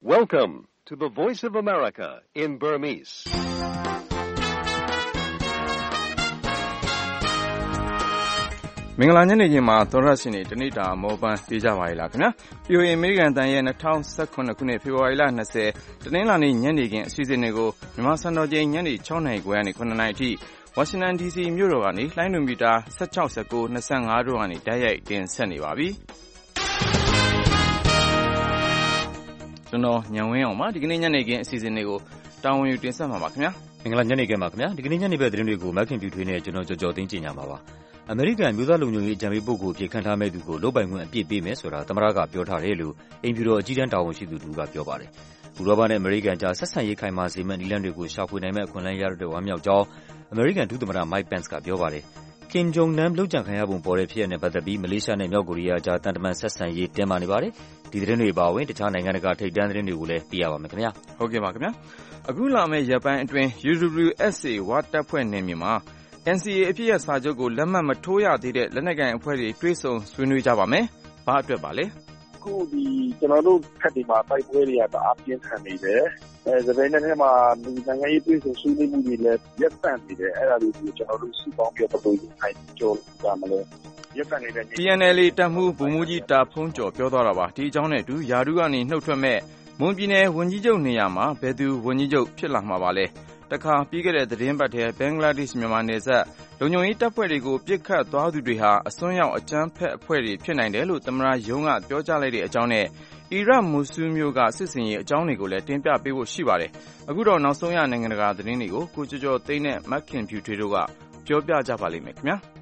Welcome to the Voice of America in Burmese. ။မင်္ဂလာညနေခင်းမှာသောရရှင်တွေတနေ့တာမောပန်းပေးကြပါရလားခင်ဗျာ။ POA အမေရိကန်တန်ရဲ့2018ခုနှစ်ဖေဖော်ဝါရီလ20တနင်္လာနေ့ညနေခင်းအစီအစဉ်တွေကိုမြန်မာစံတော်ချိန်ညနေ6:00နာရီခွဲကနေ9:00နာရီအထိဝါရှင်တန် DC မြို့တော်ကနေလိုင်းဒွန်မီတာ16, 19, 25တို့ကနေတိုက်ရိုက်တင်ဆက်နေပါပြီ။ကျွန်တော်ညံဝင်းအောင်ပါဒီကနေ့ညနေခင်းအစီအစဉ်တွေကိုတာဝန်ယူတင်ဆက်မှာပါခင်ဗျာ။မင်္ဂလာညနေခင်းပါခင်ဗျာ။ဒီကနေ့ညနေဘက်သတင်းတွေကိုမက်ခင်ပြူထွေးနဲ့ကျွန်တော်ကြော်သိန်းကြီးညာမှာပါ။အမေရိကန်မျိုးသားလုံခြုံရေးအကြံပေးပုဂ္ဂိုလ်အဖြစ်ခန့်ထားမဲ့သူကိုလုပ်ပိုင်ခွင့်အပြည့်ပေးမယ်ဆိုတာသမ္မတကပြောထားတယ်လို့အိမ်ဖြူတော်အကြီးတန်းတာဝန်ရှိသူတို့ကပြောပါတယ်။ဥရောပနဲ့အမေရိကန်ကြားဆက်ဆံရေးခိုင်မာစေမယ့်နည်းလမ်းတွေကိုရှာဖွေနိုင်မဲ့အခွင့်အလမ်းရတဲ့ဝမ်းမြောက်ကြောင်းအမေရိကန်ဒုသမ္မတ Mike Pence ကပြောပါတယ်။ Kim Jong Nam လုပ်ကြံခံရပုံပေါ်တဲ့ဖြစ်ရပ်နဲ့ပတ်သက်ပြီးမလေးရှားနဲ့မြောက်ကိုရီးယားကြားတန်တမန်ဆက်ဆံရေးတင်းမာနေပါတယ်။ဒီသတင်းတွေပါဝင်တခြားနိုင်ငံတကာထိပ်တန်းသတင်းတွေကိုလည်းသိရပါမယ်ခင်ဗျာ။ဟုတ်ကဲ့ပါခင်ဗျာ။အခုလာမယ့်ရက်ပိုင်းအတွင်း UWSA ဝါတပ်ဖွဲ့နယ်မြေမှာ NCA အပြည့်အစာချုပ်ကိုလက်မှတ်မထိုးရသေးတဲ့လက်နက်ကိုင်အဖွဲ့တွေတွေ့ဆုံဆွေးနွေးကြပါမယ်။ဘာအတွက်ပါလဲ။အခုကျွန်တော်တို့ခက်ဒီမှာတိုက်ပွဲတွေကတအားပြင်းထန်နေတယ်။သဘင်နဲ့မှာနိုင်ငံရေးတွေ့ဆုံဆွေးနွေးမှုတွေလည်းရပ်တန့်နေတယ်။အဲ့ဒါတွေကိုကျွန်တော်တို့စုပေါင်းပြီးတော့နိုင်ကြောကြမလဲ။ရပ်တန့်နေတဲ့ TNLA တပ်မှူးဗိုလ်မှူးကြီးတာဖုန်းကျော်ပြောသွားတာပါ။ဒီအကြောင်းနဲ့အတူယာဒူးကနေနှုတ်ထွက်မဲ့မွန်ပြည်နယ်ဝန်ကြီးချုပ်နေရာမှာဘယ်သူဝန်ကြီးချုပ်ဖြစ်လာမှာပါလဲ။တခါပြီးခဲ့တဲ့သတင်းပတ်ထဲဘင်္ဂလားဒေ့ရှ်မြန်မာနယ်စပ်လုံခြုံရေးတပ်ဖွဲ့တွေကိုပစ်ခတ်သွားသူတွေဟာအစွန်းရောက်အကြမ်းဖက်အဖွဲ့တွေဖြစ်နိုင်တယ်လို့သမ္မတရုံးကပြောကြားလိုက်တဲ့အကြောင်းနဲ့အီရတ်မူဆူမြို့ကစစ်စင်ရေးအကြောင်းတွေကိုလည်းတင်ပြပေးဖို့ရှိပါတယ်။အခုတော့နောက်ဆုံးရနိုင်ငံတကာသတင်းတွေကိုကိုကျော်ကျော်သိန်းနဲ့မက်ခင်ဖြူထွေးတို့ကပြောပြကြပါလိမ့်မယ်ခင်ဗျာ။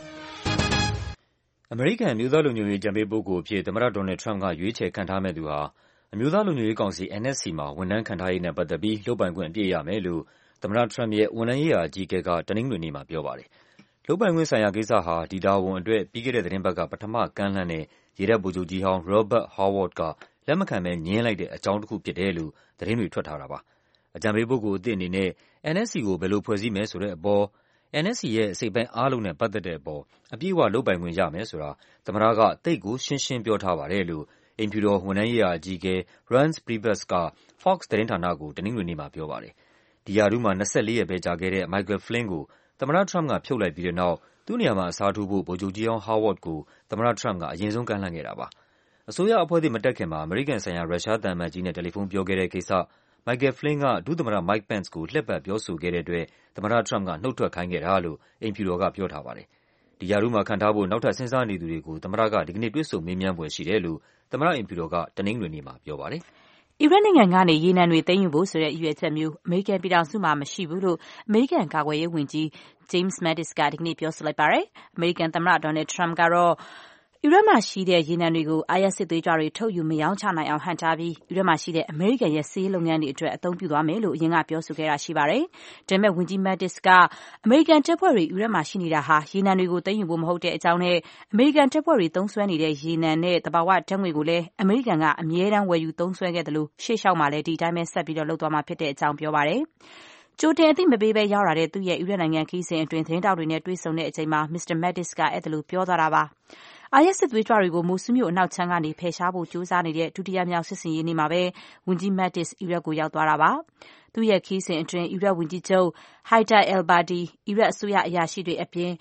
အမေရိကန်မျိုးသားလုံခြုံရေးအကြံပေးပုဂ္ဂိုလ်အဖြစ်သမ္မတဒေါ်နယ်ထရမ့်ကရွေးချယ်ခန့်ထားမဲ့သူဟာအမျိုးသားလုံခြုံရေးကောင်စီ NSC မှာဝန်ထမ်းခန့်ထားရေးနဲ့ပတ်သက်ပြီးလုပ်ပိုင်ခွင့်အပြည့်ရမယ်လို့သမ္မတထရမ့်ရဲ့ဝန်ထမ်းရေးရာအကြီးအကဲကတနင်္ဂနွေနေ့မှာပြောပါတယ်။လုပ်ပိုင်ခွင့်ဆိုင်ရာကိစ္စဟာဒီတာဝန်အတွက်ပြီးခဲ့တဲ့သတင်းပတ်ကပထမကမ်းလှမ်းတဲ့ရေတပ်ဗိုလ်ချုပ်ကြီးဟောင်း Robert Howard ကလက်မခံဘဲငြင်းလိုက်တဲ့အကြောင်းတစ်ခုဖြစ်တယ်လို့သတင်းတွေထွက်ထားတာပါ။အကြံပေးပုဂ္ဂိုလ်အသစ်အနေနဲ့ NSC ကိုဘယ်လိုဖွဲ့စည်းမယ်ဆိုတဲ့အပေါ် NSC ရဲ့အစိတ်ပိုင်းအားလုံးနဲ့ပတ်သက်တဲ့အပေါ်အပြည့်အဝလုပ်ပိုင်ခွင့်ရမယ်ဆိုတာသမ္မတကသိပ်ကိုရှင်းရှင်းပြောထားပါတယ်လို့အိမ်ဖြူတော်ဝန်ထမ်းရေးရာအကြီးအကဲ Reince Priebus က Fox သတင်းဌာနကိုတနင်္ဂနွေနေ့မှာပြောပါတယ်။ဒီရာထူးမှာ24ရက်ပဲကြာခဲ့တဲ့ Michael Flynn ကိုသမ္မတထရမ့်ကဖြုတ်လိုက်ပြီးတဲ့နောက်သူ့နေရာမှာအစားထိုးဖို့ဗိုလ်ချုပ်ကြီးဟောင်း Howard ကိုသမ္မတထရမ့်ကအရင်ဆုံးကမ်းလှမ်းခဲ့တာပါ။အစိုးရအဖွဲ့သစ်မတက်ခင်မှာအမေရိကန်ဆိုင်ရာရုရှားသံအမတ်ကြီးနဲ့တယ်လီဖုန်းပြောခဲ့တဲ့ကိစ္စ Michael Flynn ကဒုသမ္မတ Mike Pence ကိုလှည့်ပတ်ပြောဆိုခဲ့တဲ့အတွက်သမ္မတထရမ့်ကနှုတ်ထွက်ခိုင်းခဲ့တာလို့အိမ်ဖြူတော်ကပြောထားပါတယ်။ဒီရာထူးမှာခန့်ထားဖို့နောက်ထပ်စဉ်းစားနေသူတွေကိုသမ္မတကဒီကနေ့တွေ့ဆုံမေးမြန်းဖွယ်ရှိတယ်လို့သမ္မတအိမ်ဖြူတော်ကတနင်္ဂနွေနေ့မှာပြောပါတယ်။အီရတ်နိုင်ငံကနေရေနံတွေသိမ်းယူဖို့ဆိုတဲ့ရည်ရွယ်ချက်မျိုးအမေရိကန်ပြည်ထောင်စုမှာမရှိဘူးလို့အမေရိကန်ကာကွယ်ရေးဝန်ကြီး James Mattis ကဒီကနေ့ပြောဆိုလိုက်ပါတယ်။အမေရိကန်သမ္မတ Donald Trump ကတော့အီရတ်မှာရှိတဲ့ရေနံတွေကို IS စစ်သွေးကြွတွေထုတ်ယူမရောင်းချနိုင်အောင်ဟန့်တားပြီးအီရတ်မှာရှိတဲ့အမေရိကန်ရဲ့စစ်ရေးလုပ်ငန်းတွေအတွက်အသုံးပြုသွားမယ်လို့အရင်ကပြောဆိုခဲ့တာရှိပါတယ်။ဒါပေမဲ့ဝန်ကြီး Mattis ကအမေရိကန်တပ်ဖွဲ့တွေအီရတ်မှာရှိနေတာဟာရေနံတွေကိုသိမ်းယူဖို့မဟုတ်တဲ့အကြောင်းနဲ့အမေရိကန်တပ်ဖွဲ့တွေသုံးစွဲနေတဲ့ရေနံနဲ့သဘာဝဓာတ်ငွေ့ကိုလည်းအမေရိကန်ကအမြဲတမ်းဝယ်ယူသုံးစွဲခဲ့တယ်လို့ရှေ့လျှောက်မှာလည်းဒီအတိုင်းပဲဆက်ပြီးတော့လုပ်သွားမှာဖြစ်တဲ့အကြောင်းပြောပါတယ်။ကြိုတင်အသိမပေးဘဲရောက်လာတဲ့သူ့ရဲ့အီရတ်နိုင်ငံခရီးစဉ်အတွင်းသတင်းတောက်တွေနဲ့တွေ့ဆုံတဲ့အချိန်မှာ Mr. Mattis ကအဲ့ဒါလိုပြောသွားတာပါ။ IS စစ်သွေးကြွတွေကိုမိုဆူမြို့အနောက်ခြမ်းကနေဖယ်ရှားဖို့ကြိုးစားနေတဲ့ဒုတိယမြောက်စစ်ဆင်ရေးနေ့မှာပဲဝန်ကြီး Mattis အီရတ်ကိုရောက်သွားတာပါ။သူ့ရဲ့ခရီးစဉ်အတွင်းအီရတ်ဝန်ကြီးချုပ် Haider al-Abadi အီရတ်အစိုးရအရာရှိတွေအပြင်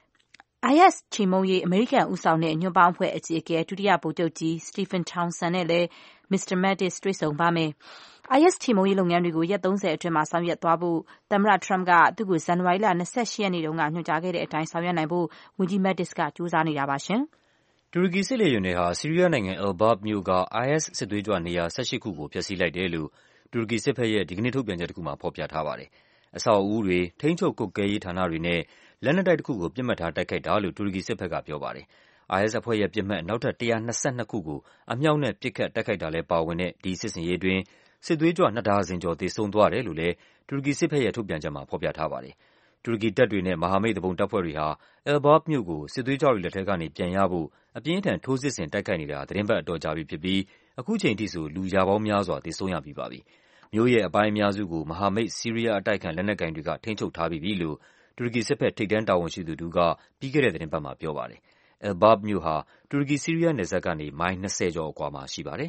IS ချေမှုန်းရေးအမေရိကန်ဦးဆောင်တဲ့ညွန့်ပေါင်းအဖွဲ့အကြီးအကဲဒုတိယဗိုလ်ချုပ်ကြီး Stephen Townsend နဲ့လည်း Mr. Mattis တွေ့ဆုံပါမယ်။ IS ချေမှုန်းရေးလုပ်ငန်းတွေကိုရက်30အတွင်းမှာဆောင်ရွက်သွားဖို့သမ္မတ Trump ကသူ့ကိုဇန်နဝါရီလ28ရက်နေ့တုန်းကညွှန်ကြားခဲ့တဲ့အတိုင်းဆောင်ရွက်နိုင်ဖို့ဝန်ကြီး Mattis ကကြိုးစားနေတာပါရှင်။တူရကီစစ်လေယာဉ်တွေဟာဆီးရီးယားနိုင်ငံ Elbap မြို့က IS စစ်သွေးကြွနေရာ18ခုကိုဖျက်ဆီးလိုက်တယ်လို့တူရကီစစ်ဘက်ရဲ့ဒီကနေ့ထုတ်ပြန်ချက်တစ်ခုမှာဖော်ပြထားပါတယ်။အဆောက်အဦတွေ၊ထိန်းချုပ်ကွပ်ကဲရေးဌာနတွေနဲ့လက်နက်တိုက်တစ်ခုကိုပစ်မှတ်ထားတိုက်ခိုက်တာလို့တူရကီစစ်ဘက်ကပြောပါတယ်။ IS အဖွဲ့ရဲ့ပစ်မှတ်နောက်ထပ်122ခုကိုအမြောက်နဲ့ပစ်ခတ်တိုက်ခိုက်တာလည်းပါဝင်တဲ့ဒီစစ်ဆင်ရေးအတွင်းစစ်သွေးကြွ2ဒါဇင်ကျော်သေဆုံးသွားတယ်လို့လည်းတူရကီစစ်ဘက်ရဲ့ထုတ်ပြန်ချက်မှာဖော်ပြထားပါတယ်။တူရကီတပ်တွေနဲ့မဟာမိတ်သူပုန်တပ်ဖွဲ့တွေဟာ Elbap မြို့ကိုစစ်သွေးကြွတွေလက်ထဲကနေပြန်ရဖို့အပြင်းအထန်ထိုးစစ်ဆင်တိုက်ခိုက်နေတာသတင်းပတ်အတော်ကြာပြီဖြစ်ပြီးအခုချိန်ထိဆိုလူရာပေါင်းများစွာသေဆုံးရပြီးပါပြီ။မြို့ရဲ့အပိုင်းအများစုကိုမဟာမိတ်ဆီးရီးယားအတိုက်အခံလက်နက်ကိုင်တွေကထိန်းချုပ်ထားပြီးပြီလို့တူရကီစစ်ဘက်ထိပ်တန်းတာဝန်ရှိသူတို့ကပြီးခဲ့တဲ့သတင်းပတ်မှာပြောပါတယ်။ Elbap မြို့ဟာတူရကီ-ဆီးရီးယားနယ်စပ်ကနေမိုင်20ကျော်အကွာမှာရှိပါတယ်။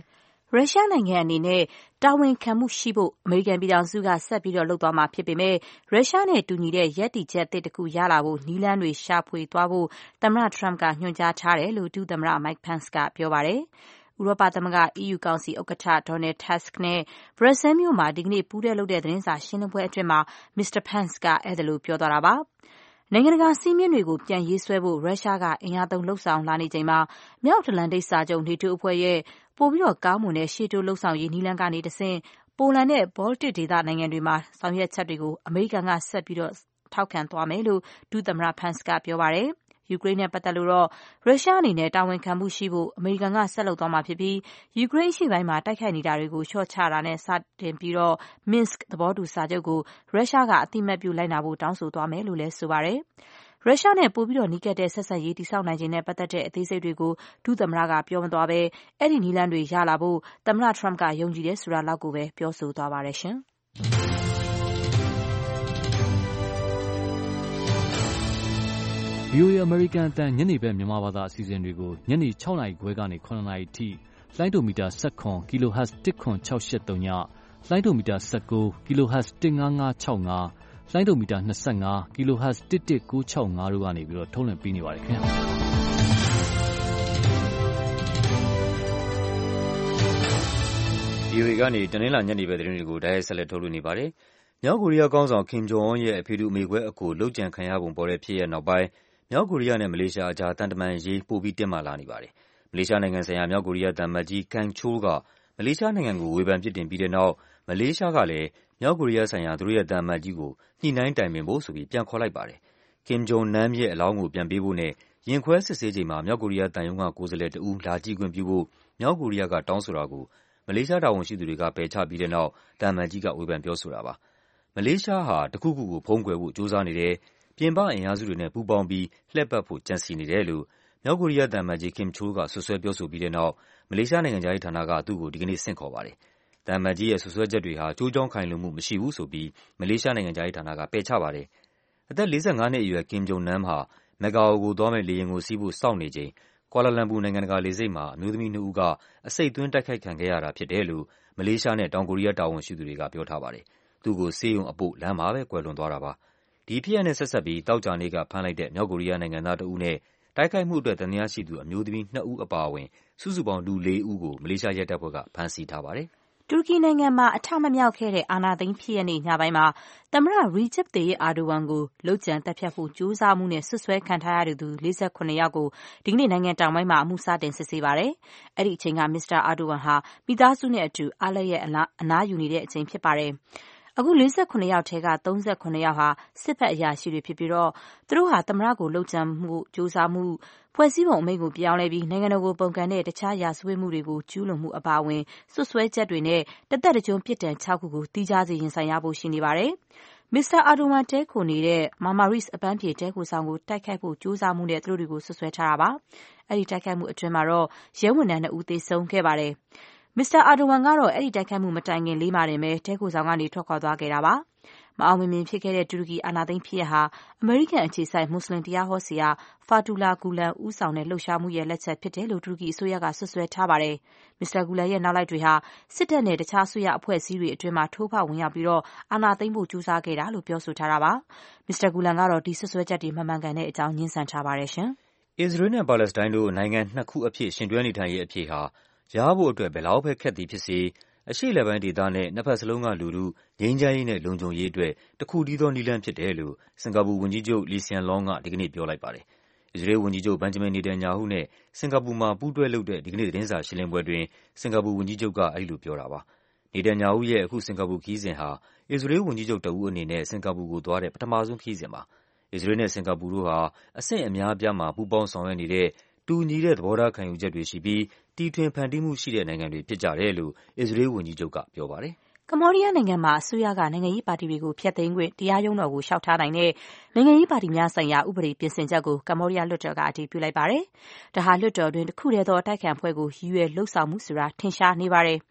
ရုရှားနိုင်ငံအနေနဲ့တာဝန်ခံမှုရှိဖို့အမေရိကန်ပြည်ထောင်စုကဆက်ပြီးလုပ်သွားမှာဖြစ်ပေမဲ့ရုရှားနဲ့တူညီတဲ့ရပ်တည်ချက်အသစ်တစ်ခုရလာဖို့နည်းလမ်းတွေရှာဖွေသွားဖို့သမ္မတ Trump ကညွှန်ကြားထားတယ်လို့ဒုသမ္မတ Mike Pence ကပြောပါတယ်။ဥရောပသမဂ္ဂ EU ကောင်စီဥက္ကဋ္ဌ Donald Tusk နဲ့ Brussels မြို့မှာဒီကနေ့ပူးတွဲလုပ်တဲ့သတင်းစာရှင်းလင်းပွဲအတွင်းမှာ Mr. Pence ကအဲ့ဒါလိုပြောသွားတာပါ။နိုင်ငံတကာစည်းမျဉ်းတွေကိုပြန်ရေးဆွဲဖို့ရုရှားကအင်အားသုံးလှုံ့ဆော်လာနေချိန်မှာမြောက်အတ္တလန်တိတ်စာချုပ် NATO အဖွဲ့ရဲ့ပိုပြီးကောင်းမွန်တဲ့ရှေ့တိုးလှုံ့ဆော်ရေးနည်းလမ်းကနေတဆင့်ပိုလန်နဲ့ဘောလတစ်ဒေသနိုင်ငံတွေမှာဆောင်ရွက်ချက်တွေကိုအမေရိကန်ကဆက်ပြီးထောက်ခံသွားမယ်လို့ဒုသမ္မတ Pence ကပြောပါတယ်။ယူကရိန်းနဲ့ပတ်သက်လို့တော့ရုရှားအနေနဲ့တာဝန်ခံမှုရှိဖို့အမေရိကန်ကဆက်လုပ်သွားမှာဖြစ်ပြီးယူကရိန်းအရှေ့ပိုင်းမှာတိုက်ခိုက်နေတာတွေကိုလျှော့ချတာနဲ့စတင်ပြီးMinsk သဘောတူစာချုပ်ကိုရုရှားကအသိအမှတ်ပြုလိုက်နာဖို့တောင်းဆိုသွားမယ်လို့လည်းဆိုပါတယ်။ရုရှားနဲ့ပိုပြီးနီးကပ်တဲ့ဆက်ဆံရေးတည်ဆောက်နိုင်ခြင်းနဲ့ပတ်သက်တဲ့အသေးစိတ်တွေကိုဒုသမ္မတကပြောမသွားဘဲအဲ့ဒီနည်းလမ်းတွေရလာဖို့သမ္မတ Trump ကယုံကြည်တယ်ဆိုတာလောက်ကိုပဲပြောဆိုသွားပါတယ်ရှင်။ VOA American အတန်ညနေဘက်မြန်မာဘာသာအစီအစဉ်တွေကိုညနေ6နာရီခွဲကနေ9နာရီထိလိုင်းဒိုမီတာ19 kHz 10683ညလိုင်းဒိုမီတာ19 kHz 15565လိုင်းဒိုမီတာ25 kHz 11965တို့ကနေပြီးတော့ထုတ်လွှင့်ပေးနေပါတယ်ခင်ဗျာ VOA ကနေတနင်္လာညနေဘက်သတင်းတွေကိုတိုက်ရိုက်ဆက်လက်ထုတ်လွှင့်နေပါတယ်။မြောက်ကိုရီးယားခေါင်းဆောင် Kim Jong Un ရဲ့အဖေတူအမေခွဲအကိုလုပ်ကြံခံရပုံပေါ်တဲ့ဖြစ်ရပ်နောက်ပိုင်းမြောက်ကိုရီးယားနဲ့မလေးရှားအကြားတန်တမန်ရေးပိုပြီးတင်းမာလာနေပါတယ်။မလေးရှားနိုင်ငံဆိုင်ရာမြောက်ကိုရီးယားသံအမတ်ကြီး Kang Chol ကမလေးရှားနိုင်ငံကိုဝေဖန်ပြစ်တင်ပြီးတဲ့နောက်မလေးရှားကလည်းမြောက်ကိုရီးယားဆိုင်ရာသူတို့ရဲ့သံအမတ်ကြီးကိုညှိနှိုင်းတိုင်ပင်ဖို့ဆိုပြီးပြန်ခေါ်လိုက်ပါတယ်။ Kim Jong Nam ရဲ့အလောင်းကိုပြန်ပေးဖို့နဲ့ရင်ခွဲစစ်ဆေးချိန်မှာမြောက်ကိုရီးယားသံရုံးကကိုယ်စားလှယ်တဦးလာကြည့်ခွင့်ပြုဖို့မြောက်ကိုရီးယားကတောင်းဆိုတာကိုမလေးရှားတာဝန်ရှိသူတွေကပယ်ချပြီးတဲ့နောက်သံအမတ်ကြီးကဝေဖန်ပြောဆိုတာပါ။မလေးရှားဟာတခုခုကိုဖုံးကွယ်ဖို့ကြိုးစားနေတယ်။ပြင်ပအင်အားစုတွေနဲ့ပူးပေါင်းပြီးလှည့်ပတ်ဖို့ကြံစည်နေတယ်လို့မြောက်ကိုရီးယားသံအမတ်ကြီး Kim Chol ကဆွဆွဲပြောဆိုပြီးတဲ့နောက်မလေးရှားနိုင်ငံခြားရေးဌာနကသူ့ကိုဒီကနေ့ဆင့်ခေါ်ပါတယ်။သံအမတ်ကြီးရဲ့ဆွဆွဲချက်တွေဟာကျိုးကြောင်းခိုင်လုံမှုမရှိဘူးဆိုပြီးမလေးရှားနိုင်ငံခြားရေးဌာနကပယ်ချပါတယ်။အသက်45နှစ်အရွယ် Kim Jong Nam ဟာမက်ဂါအိုကိုသွားမယ့်လေယာဉ်ကိုစီးဖို့စောင့်နေချိန်ကွာလာလမ်ပူနိုင်ငံတကာလေဆိပ်မှာအမျိုးသမီးနှစ်ဦးကအဆိပ်သွင်းတိုက်ခိုက်ခံခဲ့ရတာဖြစ်တယ်လို့မလေးရှားနဲ့တောင်ကိုရီးယားတာဝန်ရှိသူတွေကပြောထားပါတယ်။သူ့ကိုဆေးရုံအပို့လမ်းမှာပဲကွယ်လွန်သွားတာပါ။ဒီဖြစ်ရပ်နဲ့ဆက်စပ်ပြီးသောကြာနေ့ကဖမ်းလိုက်တဲ့မြောက်ကိုရီးယားနိုင်ငံသားတဦးနဲ့တိုက်ခိုက်မှုအတွက်သံသယရှိသူအမျိုးသမီး2ဦးအပါအဝင်စုစုပေါင်းလူ4ဦးကိုမလေးရှားရဲတပ်ဖွဲ့ကဖမ်းဆီးထားပါတယ်။တူရကီနိုင်ငံမှာအထမမြောက်ခဲ့တဲ့အာဏာသိမ်းဖြစ်ရပ်နေ့ညပိုင်းမှာသမ္မတ Recep Tayyip Erdogan ကိုလုပ်ကြံသတ်ဖြတ်ဖို့ကြိုးစားမှုနဲ့ဆွဆွဲခံထားရသူ48ယောက်ကိုဒီကနေ့နိုင်ငံတောင်ပိုင်းမှာအမှုစတင်စစ်ဆေးပါတယ်။အဲ့ဒီအချိန်က Mr. Erdogan ဟာမိသားစုနဲ့အတူအားလပ်ရက်အနားယူနေတဲ့အချိန်ဖြစ်ပါတယ်။အခု48ယောက်ထဲက38ယောက်ဟာစစ်ဘက်အရာရှိတွေဖြစ်ပြီးသူတို့ဟာသမ္မတကိုလုပ်ကြံမှုကြိုးစားမှုဖွဲ့စည်းပုံအမိန့်ကိုပြောင်းလဲပြီးနိုင်ငံတော်ကိုပုန်ကန်တဲ့တခြားရာဇဝတ်မှုတွေကိုကျူးလွန်မှုအပါအဝင်စွပ်စွဲချက်တွေနဲ့တသက်တကျွန်းပြစ်ဒဏ်6ခုကိုတီးခြားစီရင်ဆိုင်ရဖို့ရှိနေပါတယ်။ Mr. Erdogan တဲခိုနေတဲ့ Marmaris အပန်းဖြေတဲခိုဆောင်ကိုတိုက်ခိုက်ဖို့ကြိုးစားမှုနဲ့သူတို့တွေကိုစွပ်စွဲထားတာပါ။အဲ့ဒီတိုက်ခိုက်မှုအတွင်းမှာရဲဝန်ထမ်း2ဦးသေဆုံးခဲ့ပါတယ်။ Mr. Erdogan ကတော့အဲ့ဒီတိုက်ခိုက်မှုမတိုင်ခင်လေးမှာတင်ပဲတဲခိုဆောင်ကနေထွက်ခွာသွားခဲ့တာပါ။မအောင်မမြင်ဖြစ်ခဲ့တဲ့တူရကီအာဏာသိမ်းဖြစ်ရပ်ဟာအမေရိကန်အခြေစိုက်မွတ်စလင်တရားဟောဆရာ Fethullah Gulen ဦးဆောင်တဲ့လှုပ်ရှားမှုရဲ့လက်ချက်ဖြစ်တယ်လို့တူရကီအစိုးရကစွပ်စွဲထားပါတယ်။ Mr. Gulen ရဲ့နောက်လိုက်တွေဟာစစ်တပ်နဲ့တခြားအစိုးရအဖွဲ့အစည်းတွေအတွင်းမှာထိုးဖောက်ဝင်ရောက်ပြီးအာဏာသိမ်းဖို့ကြိုးစားခဲ့တာလို့ပြောဆိုထားတာပါ။ Mr. Gulen ကတော့ဒီစွပ်စွဲချက်တွေမမှန်ကန်တဲ့အကြောင်းငြင်းဆန်ထားပါတယ်ရှင်။အစ္စရေးနဲ့ပါလက်စတိုင်းတို့နိုင်ငံ2ခုအဖြစ်ရှင်တွဲနေထိုင်ရေးအဖြေဟာရဖို့အတွက်ဘယ်လောက်ပဲခက်သည်ဖြစ်စေအရှေ့အလယ်ပိုင်းဒေသနဲ့နှစ်ဖက်စလုံးကလူထုငြိမ်းချမ်းရေးနဲ့လုံခြုံရေးအတွက်တခုတည်းသောနည်းလမ်းဖြစ်တယ်လို့စင်ကာပူဝန်ကြီးချုပ် Lee Hsien Loong ကဒီကနေ့ပြောလိုက်ပါတယ်။အစ္စရေးဝန်ကြီးချုပ် Benjamin Netanyahu နဲ့စင်ကာပူမှာပူးတွဲလုပ်တဲ့ဒီကနေ့သတင်းစာရှင်းလင်းပွဲအတွင်းစင်ကာပူဝန်ကြီးချုပ်ကအဲဒီလိုပြောတာပါ။ Netanyahu ရဲ့အခုစင်ကာပူခရီးစဉ်ဟာအစ္စရေးဝန်ကြီးချုပ်တဦးအနေနဲ့စင်ကာပူကိုသွားတဲ့ပထမဆုံးခရီးစဉ်ပါ။အစ္စရေးနဲ့စင်ကာပူတို့ဟာအဆင့်အများအပြားမှာပူးပေါင်းဆောင်ရွက်နေတဲ့တူညီတဲ့သဘောထားခံယူချက်တွေရှိပြီးတီထွင်ဖန်တီးမှုရှိတဲ့နိုင်ငံတွေဖြစ်ကြတယ်လို့အစ္စရေးဝန်ကြီးချုပ်ကပြောပါတယ်။ကမ္ဘောဒီးယားနိုင်ငံမှာအစိုးရကနိုင်ငံရေးပါတီတွေကိုဖျက်သိမ်းခွင့်တရားရုံးတော်ကိုလျှောက်ထားနိုင်တဲ့နိုင်ငံရေးပါတီများဆိုင်ရာဥပဒေပြင်ဆင်ချက်ကိုကမ္ဘောဒီးယားလွှတ်တော်ကအတည်ပြုလိုက်ပါတယ်။ဒါဟာလွှတ်တော်တွင်တစ်ခုတည်းသောအတိုက်အခံအဖွဲ့ကိုရည်ရွယ်လှုံ့ဆော်မှုဆိုတာထင်ရှားနေပါတယ်။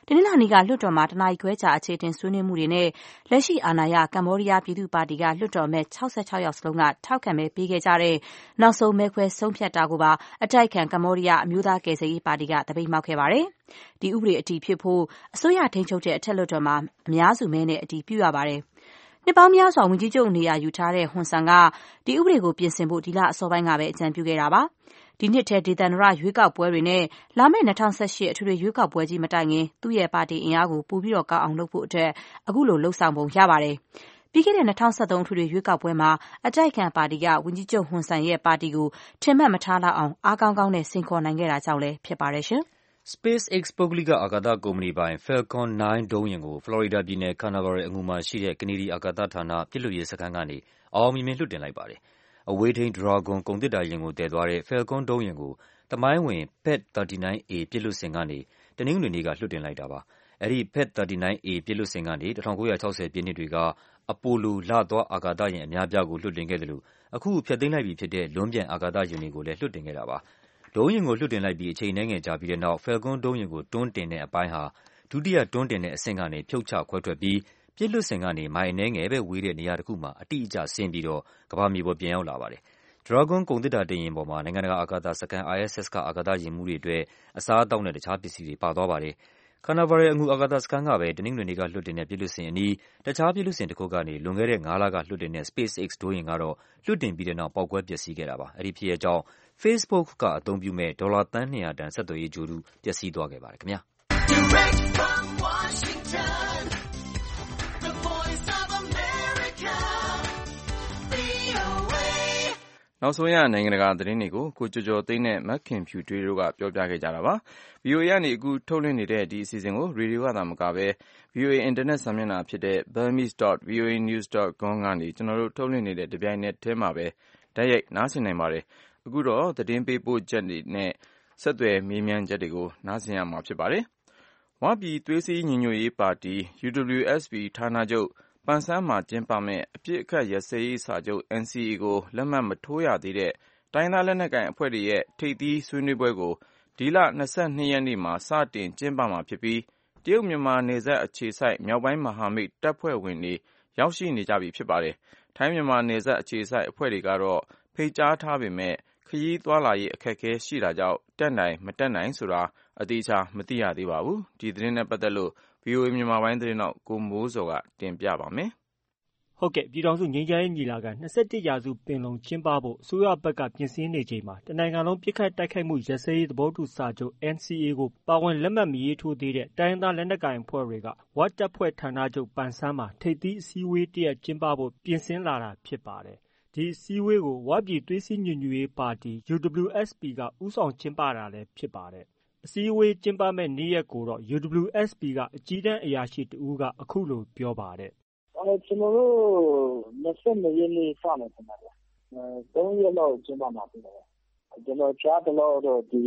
တနင်္လာနေ့ကလွှတ်တော်မှာတနာရီခွဲကြာအခြေတင်ဆွေးနွေးမှုတွေနဲ့လက်ရှိအာဏာရကမ္ဘောဒီးယားပြည်သူ့ပါတီကလွှတ်တော်အမတ်66ယောက်စလုံးကထောက်ခံမဲပေးခဲ့ကြတဲ့နောက်ဆုံးမဲခွဲဆုံးဖြတ်တာကိုပါအတိုက်အခံကမ္ဘောဒီးယားအမျိုးသားကယ်ဆယ်ရေးပါတီကသပိတ်မှောက်ခဲ့ပါတယ်။ဒီဥပဒေအတည်ဖြစ်ဖို့အစိုးရထိန်းချုပ်တဲ့အထက်လွှတ်တော်မှာအများစုမဲနဲ့အတည်ပြုရပါတယ်။နှစ်ပေါင်းများစွာဝန်ကြီးချုပ်နေရာယူထားတဲ့ဟွန်ဆန်ကဒီဥပဒေကိုပြင်ဆင်ဖို့ဒီလအစောပိုင်းကပဲအကြံပြုခဲ့တာပါ။ဒီနှစ်ထဲဒေသန္တရရွေးကောက်ပွဲတွေနဲ့လာမယ့်2018အထွေထွေရွေးကောက်ပွဲကြီးမတိုင်ခင်သူ့ရဲ့ပါတီအင်အားကိုပိုပြီးကောင်းအောင်လုပ်ဖို့အတွက်အခုလိုလှုပ်ဆောင်ပုံရပါတယ်။ပြီးခဲ့တဲ့2013အထွေထွေရွေးကောက်ပွဲမှာအတိုက်အခံပါတီကဝန်ကြီးချုပ်ဟွန်ဆန်ရဲ့ပါတီကိုထင်မှတ်မထားလောက်အောင်အားကောင်းကောင်းနဲ့စိန်ခေါ်နိုင်ခဲ့တာကြောင့်လည်းဖြစ်ပါတယ်ရှင်။ SpaceX ပုဂ္ဂလိကအာကာသကုမ္ပဏီပိုင် Falcon 9 ဒုံးယာဉ်ကိုဖလော်ရီဒါပြည်နယ် Canaveral အငူမှာရှိတဲ့ကနေဒီအာကာသဌာနပစ်လွှတ်ရေးစခန်းကနေအောင်မြင်မြင်လွှတ်တင်လိုက်ပါတယ်။အဝေးထိန်း Dragon ကုန်သေတ္တာယာဉ်ကိုတည်သွားတဲ့ Falcon ဒုံးယာဉ်ကိုသမိုင်းဝင် Pet-39A ပစ်လွှတ်စင်ကနေတနင်္ဂနွေနေ့ကလွှတ်တင်လိုက်တာပါ။အဲဒီ Pet-39A ပစ်လွှတ်စင်ကနေ1960ပြည့်နှစ်တွေကအပိုလိုလသွားအာကာသယာဉ်အများအပြားကိုလွှတ်တင်ခဲ့သလိုအခုဖျက်သိမ်းလိုက်ပြီဖြစ်တဲ့လွန်းပြန်အာကာသယာဉ်တွေကိုလည်းလွှတ်တင်ခဲ့တာပါ။ဒုံးယာဉ်ကိုလွှတ်တင်လိုက်ပြီးအချိန်အနည်းငယ်ကြာပြီးတဲ့နောက် Falcon ဒုံးယာဉ်ကိုတွန်းတင်တဲ့အပိုင်းဟာဒုတိယတွန်းတင်တဲ့အဆင့်ကနေဖြုတ်ချခွဲထွက်ပြီးပစ်လွှတ်စင်ကနေမိုင်အနည်းငယ်ပဲဝေးတဲ့နေရာတစ်ခုမှာအတိအကျဆင်းပြီးတော့ကမ္ဘာမြေပေါ်ပြန်ရောက်လာပါတယ်။ Dragon ကုန်သေတ္တာတင်ယာဉ်ပေါ်မှာနိုင်ငံတကာအာကာသစခန်း ISS ကအာကာသယာဉ်မှူးတွေအတွက်အစားအသောက်နဲ့တခြားပစ္စည်းတွေပါသွားပါတယ်။ Canaveral အငူအာကာသစခန်းကပဲတနင်္ဂနွေနေ့ကလွှတ်တင်တဲ့ပစ်လွှတ်စင်အနီးတခြားပစ်လွှတ်စင်တစ်ခုကနေလွန်ခဲ့တဲ့5လကလွှတ်တင်တဲ့ SpaceX ဒုံးယာဉ်ကတော့လွှတ်တင်ပြီးတဲ့နောက်ပေါက်ကွဲပျက်စီးခဲ့တာပါ။အဲဒီဖြစ်ရပ်ကြောင့် Facebook ကအသုံးပြုမဲ့ဒေါ်လာသန်း200တန်ဆက်သွယ်ရေးဂြိုဟ်တုပျက်စီးသွားခဲ့ပါတယ်ခင်ဗျာ။နောက်ဆုံးရနိုင်ငံတကာသတင်းတွေကိုကိုကျော်ကျော်သိန်းနဲ့မခင်ဖြူထွေးတို့ကပြောပြခဲ့ကြတာပါ။ VOA ကနေအခုထုတ်လွှင့်နေတဲ့ဒီအစီအစဉ်ကိုရေဒီယိုကသာမကပဲ VOA အင်တာနက်စာမျက်နှာဖြစ်တဲ့ burmese.voanews.com ကနေကျွန်တော်တို့ထုတ်လွှင့်နေတဲ့တပြိုင်နက်တည်းမှာပဲတိုက်ရိုက်နားဆင်နိုင်ပါတယ်။အခုတော့သတင်းပေးပို့ချက်တွေနဲ့ဆက်သွယ်မေးမြန်းချက်တွေကိုနားဆင်ရမှာဖြစ်ပါတယ်။ဝပြည်သွေးစည်းညီညွတ်ရေးပါတီ UWSP ဌာနချုပ်ပန်ဆန်းမှာကျင်းပမယ့်အပစ်အခတ်ရပ်စဲရေးစာချုပ် NCA ကိုလက်မှတ်မထိုးရသေးတဲ့တိုင်းသားလက်နက်ကိုင်အဖွဲ့တွေရဲ့ထိပ်သီးဆွေးနွေးပွဲကိုဒီလ22ရက်နေ့မှာစတင်ကျင်းပမှာဖြစ်ပြီးတရုတ်မြန်မာနယ်စပ်အခြေစိုက်မြောက်ပိုင်းမဟာမိတ်တပ်ဖွဲ့ဝင်တွေရောက်ရှိနေကြပြီဖြစ်ပါတယ်။ထိုင်းမြန်မာနယ်စပ်အခြေစိုက်အဖွဲ့တွေကတော့ဖိတ်ကြားထားပေမဲ့ခရီးသွားလာရေးအခက်အခဲရှိတာကြောင့်တက်နိုင်မတက်နိုင်ဆိုတာအတိအကျမသိရသေးပါဘူး။ဒီသတင်းနဲ့ပတ်သက်လို့ VOA မြန်မာပိုင်းသတင်းတော့ကိုမိုးစောကတင်ပြပါမယ်။ဟုတ်ကဲ့ပြည်ထောင်စုငြိမ်းချမ်းရေးညီလာခံ21ရာစုပင်လုံကျင်းပဖို့အစိုးရဘက်ကပြင်ဆင်နေချိန်မှာတနိုင်ငံလုံးပစ်ခတ်တိုက်ခိုက်မှုရပ်စဲရေးသဘောတူစာချုပ် NCA ကိုပါဝင်လက်မှတ်မရေးထိုးသေးတဲ့တိုင်းသားလက်နက်ကိုင်အဖွဲ့တွေကဝတပ်ဖွဲ့ဌာနချုပ်ပန်ဆန်းမှာထိပ်သီးအစည်းအဝေးတစ်ရပ်ကျင်းပဖို့ပြင်ဆင်လာတာဖြစ်ပါတယ်။ဒီအစည်းအဝေးကိုဝပြည်သွေးစည်းညီညွတ်ရေးပါတီ UWSP ကဦးဆောင်ကျင်းပတာလည်းဖြစ်ပါတယ်။အစည်းအဝေးကျင်းပမဲ့နေ့ရက်ကိုတော့ UWSP ကအကြီးတန်းအရာရှိတဦးကအခုလိုပြောပါတယ်။ကျွန်တော်တို့22ရက်နေ့စမယ်ခင်ဗျာ။3ရက်လောက်ကျင်းပမှာဖြစ်တယ်။ကျွန်တော်ကြားတယ်လို့တော့ဒီ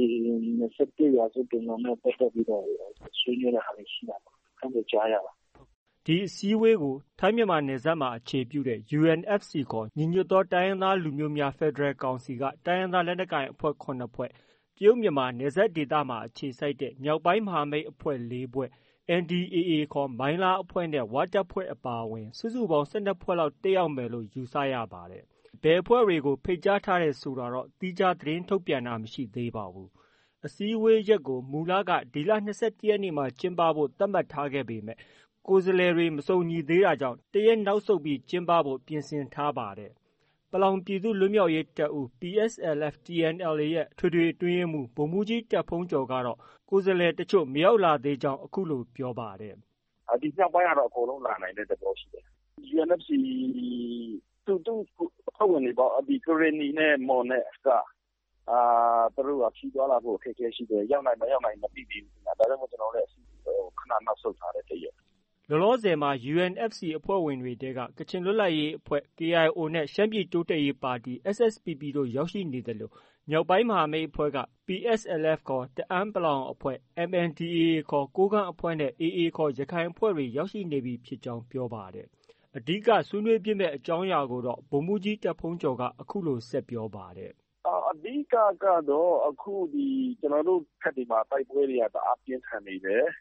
21ရာစုပင်လုံနဲ့ပတ်သက်ပြီးတော့ဆွေးနွေးတဲ့ဟာတွေရှိတာပေါ့။အဲ့ဒါကြားရပါဒီအစည်းအဝေးကိုထိုင်းမြန်မာနယ်စပ်မှာအခြေပြုတဲ့ UNFC ခေါ်ညီညွတ်သောတိုင်းရင်းသားလူမျိုးများဖက်ဒရယ်ကောင်စီကတိုင်းရင်းသားလက်နက်ကိုင်အဖွဲ့9ဖွဲ့တရုတ်မြန်မာနယ်စပ်ဒေသမှာအခြေစိုက်တဲ့မြောက်ပိုင်းမဟာမိတ်အဖွဲ့4ဖွဲ့NDAA ခေါ်မိုင်းလားအဖွဲ့နဲ့ဝတပ်ဖွဲ့အပါအဝင်စုစုပေါင်း12ဖွဲ့လောက်တက်ရောက်မယ်လို့ယူဆရပါတယ်။ဘယ်အဖွဲ့တွေကိုဖိတ်ကြားထားတယ်ဆိုတာတော့သီးခြားသတင်းထုတ်ပြန်တာမရှိသေးပါဘူး။အစည်းအဝေးရက်ကိုမူလကဒီလ21ရက်နေ့မှာကျင်းပဖို့သတ်မှတ်ထားခဲ့ပေမဲ့ကိုယ်စားလှယ်တွေမစုံညီသေးတာကြောင့်တရက်နောက်ဆုတ်ပြီးကျင်းပဖို့ပြင်ဆင်ထားပါတယ်။ပလောင်ပြည်သူ့လွတ်မြောက်ရေးတပ်ဦး PSLF/TNLA ရဲ့ထွေထွေအတွင်းရေးမှူးဗိုလ်မှူးကြီးတပ်ဖုံးကျော်ကတော့ကိုယ်စားလှယ်တချို့မရောက်လာသေးကြောင်းအခုလိုပြောပါတယ်။ဒီနောက်ပိုင်းကတော့အကုန်လုံးလာနိုင်တဲ့သဘောရှိတယ်။ UNFC သူအဖွဲ့ဝင်တွေပေါ့ဒီကရင်နီနဲ့မွန်နဲ့ကသူတို့ကခီးသွားလာဖို့အခက်အခဲရှိတယ်။ရောက်နိုင်မရောက်နိုင်မသိသေးဘူး။ဒါကြောင့်မို့ကျွန်တော်လည်းခဏနောက်ဆုတ်ထားတဲ့တရက်လောလောဆယ်မှာ UNFC အဖွဲ့ဝင်တွေတဲကကချင်လွတ်လပ်ရေးအဖွဲ့ KIO နဲ့ရှမ်းပြည်တိုးတက်ရေးပါတီ SSPP တို့ရောက်ရှိနေတယ်လို့မြောက်ပိုင်းမဟာမိတ်အဖွဲ့က PSLF ခေါ်တအန်းပလောင်အဖွဲ့ MNDAA ခေါ်ကိုးကန့်အဖွဲ့နဲ့ AA ခေါ်ရခိုင်အဖွဲ့တွေရောက်ရှိနေပြီဖြစ်ကြောင်းပြောပါတယ်။အဓိကဆွေးနွေးပြမဲ့အကြောင်းအရာကိုတော့ဗိုလ်မှူးကြီးတပ်ဖုံးကျော်ကအခုလိုဆက်ပြောပါတယ်။အဓိကတော့အခုကျွန်တော်တို့ခက်ဒီမှာတိုက်ပွဲတွေကတအားပြင်းထန်နေတယ်။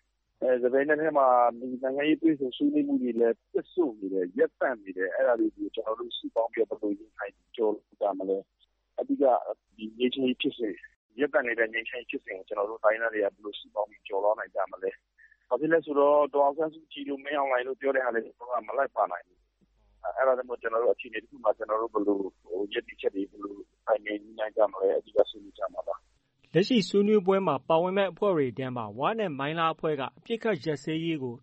သဘင်နဲ့ထဲမှာနိုင်ငံရေးပြည်သူစုနေမှုတွေလည်းပြတ်စုံနေတယ်ရပ်တန့်နေတယ်အဲ့ဒါတွေကိုကျွန်တော်တို့စုပေါင်းပြီးတော့ဘယ်လိုရင်ဆိုင်ကြော်ကြမလဲအဓိကဒီငြိမ်းချမ်းရေးဖြစ်စဉ်ရပ်တန့်နေတဲ့ငြိမ်းချမ်းရေးဖြစ်စဉ်ကိုကျွန်တော်တို့တိုင်းသားတွေကဘယ်လိုစုပေါင်းပြီးကြော်သွားနိုင်ကြမလဲဘာဖြစ်လဲဆိုတော့ဒေါ်အောင်ဆန်းစုကြည်တို့မင်းအောင်လှိုင်တို့ပြောတဲ့ဟာလေးကျွန်တော်ကမလိုက်ပါနိုင်ဘူးအဲ့ဒါလည်းကျွန်တော်တို့အခြေအနေတစ်ခုမှကျွန်တော်တို့ဘယ်လိုရည်တည်ချက်တွေဘယ်လိုနိုင်နိုင်ကြမလဲအဓိကဆွေးနွေးကြမှာပါလက်ရှိဆွေးနွေးပွဲမှာပါဝင်မဲ့အဖွဲ့တွေထဲမှာဝါနဲ့မိုင်းလားအဖွဲ့ကအပြစ်ခတ်ရက်စဲရေးကို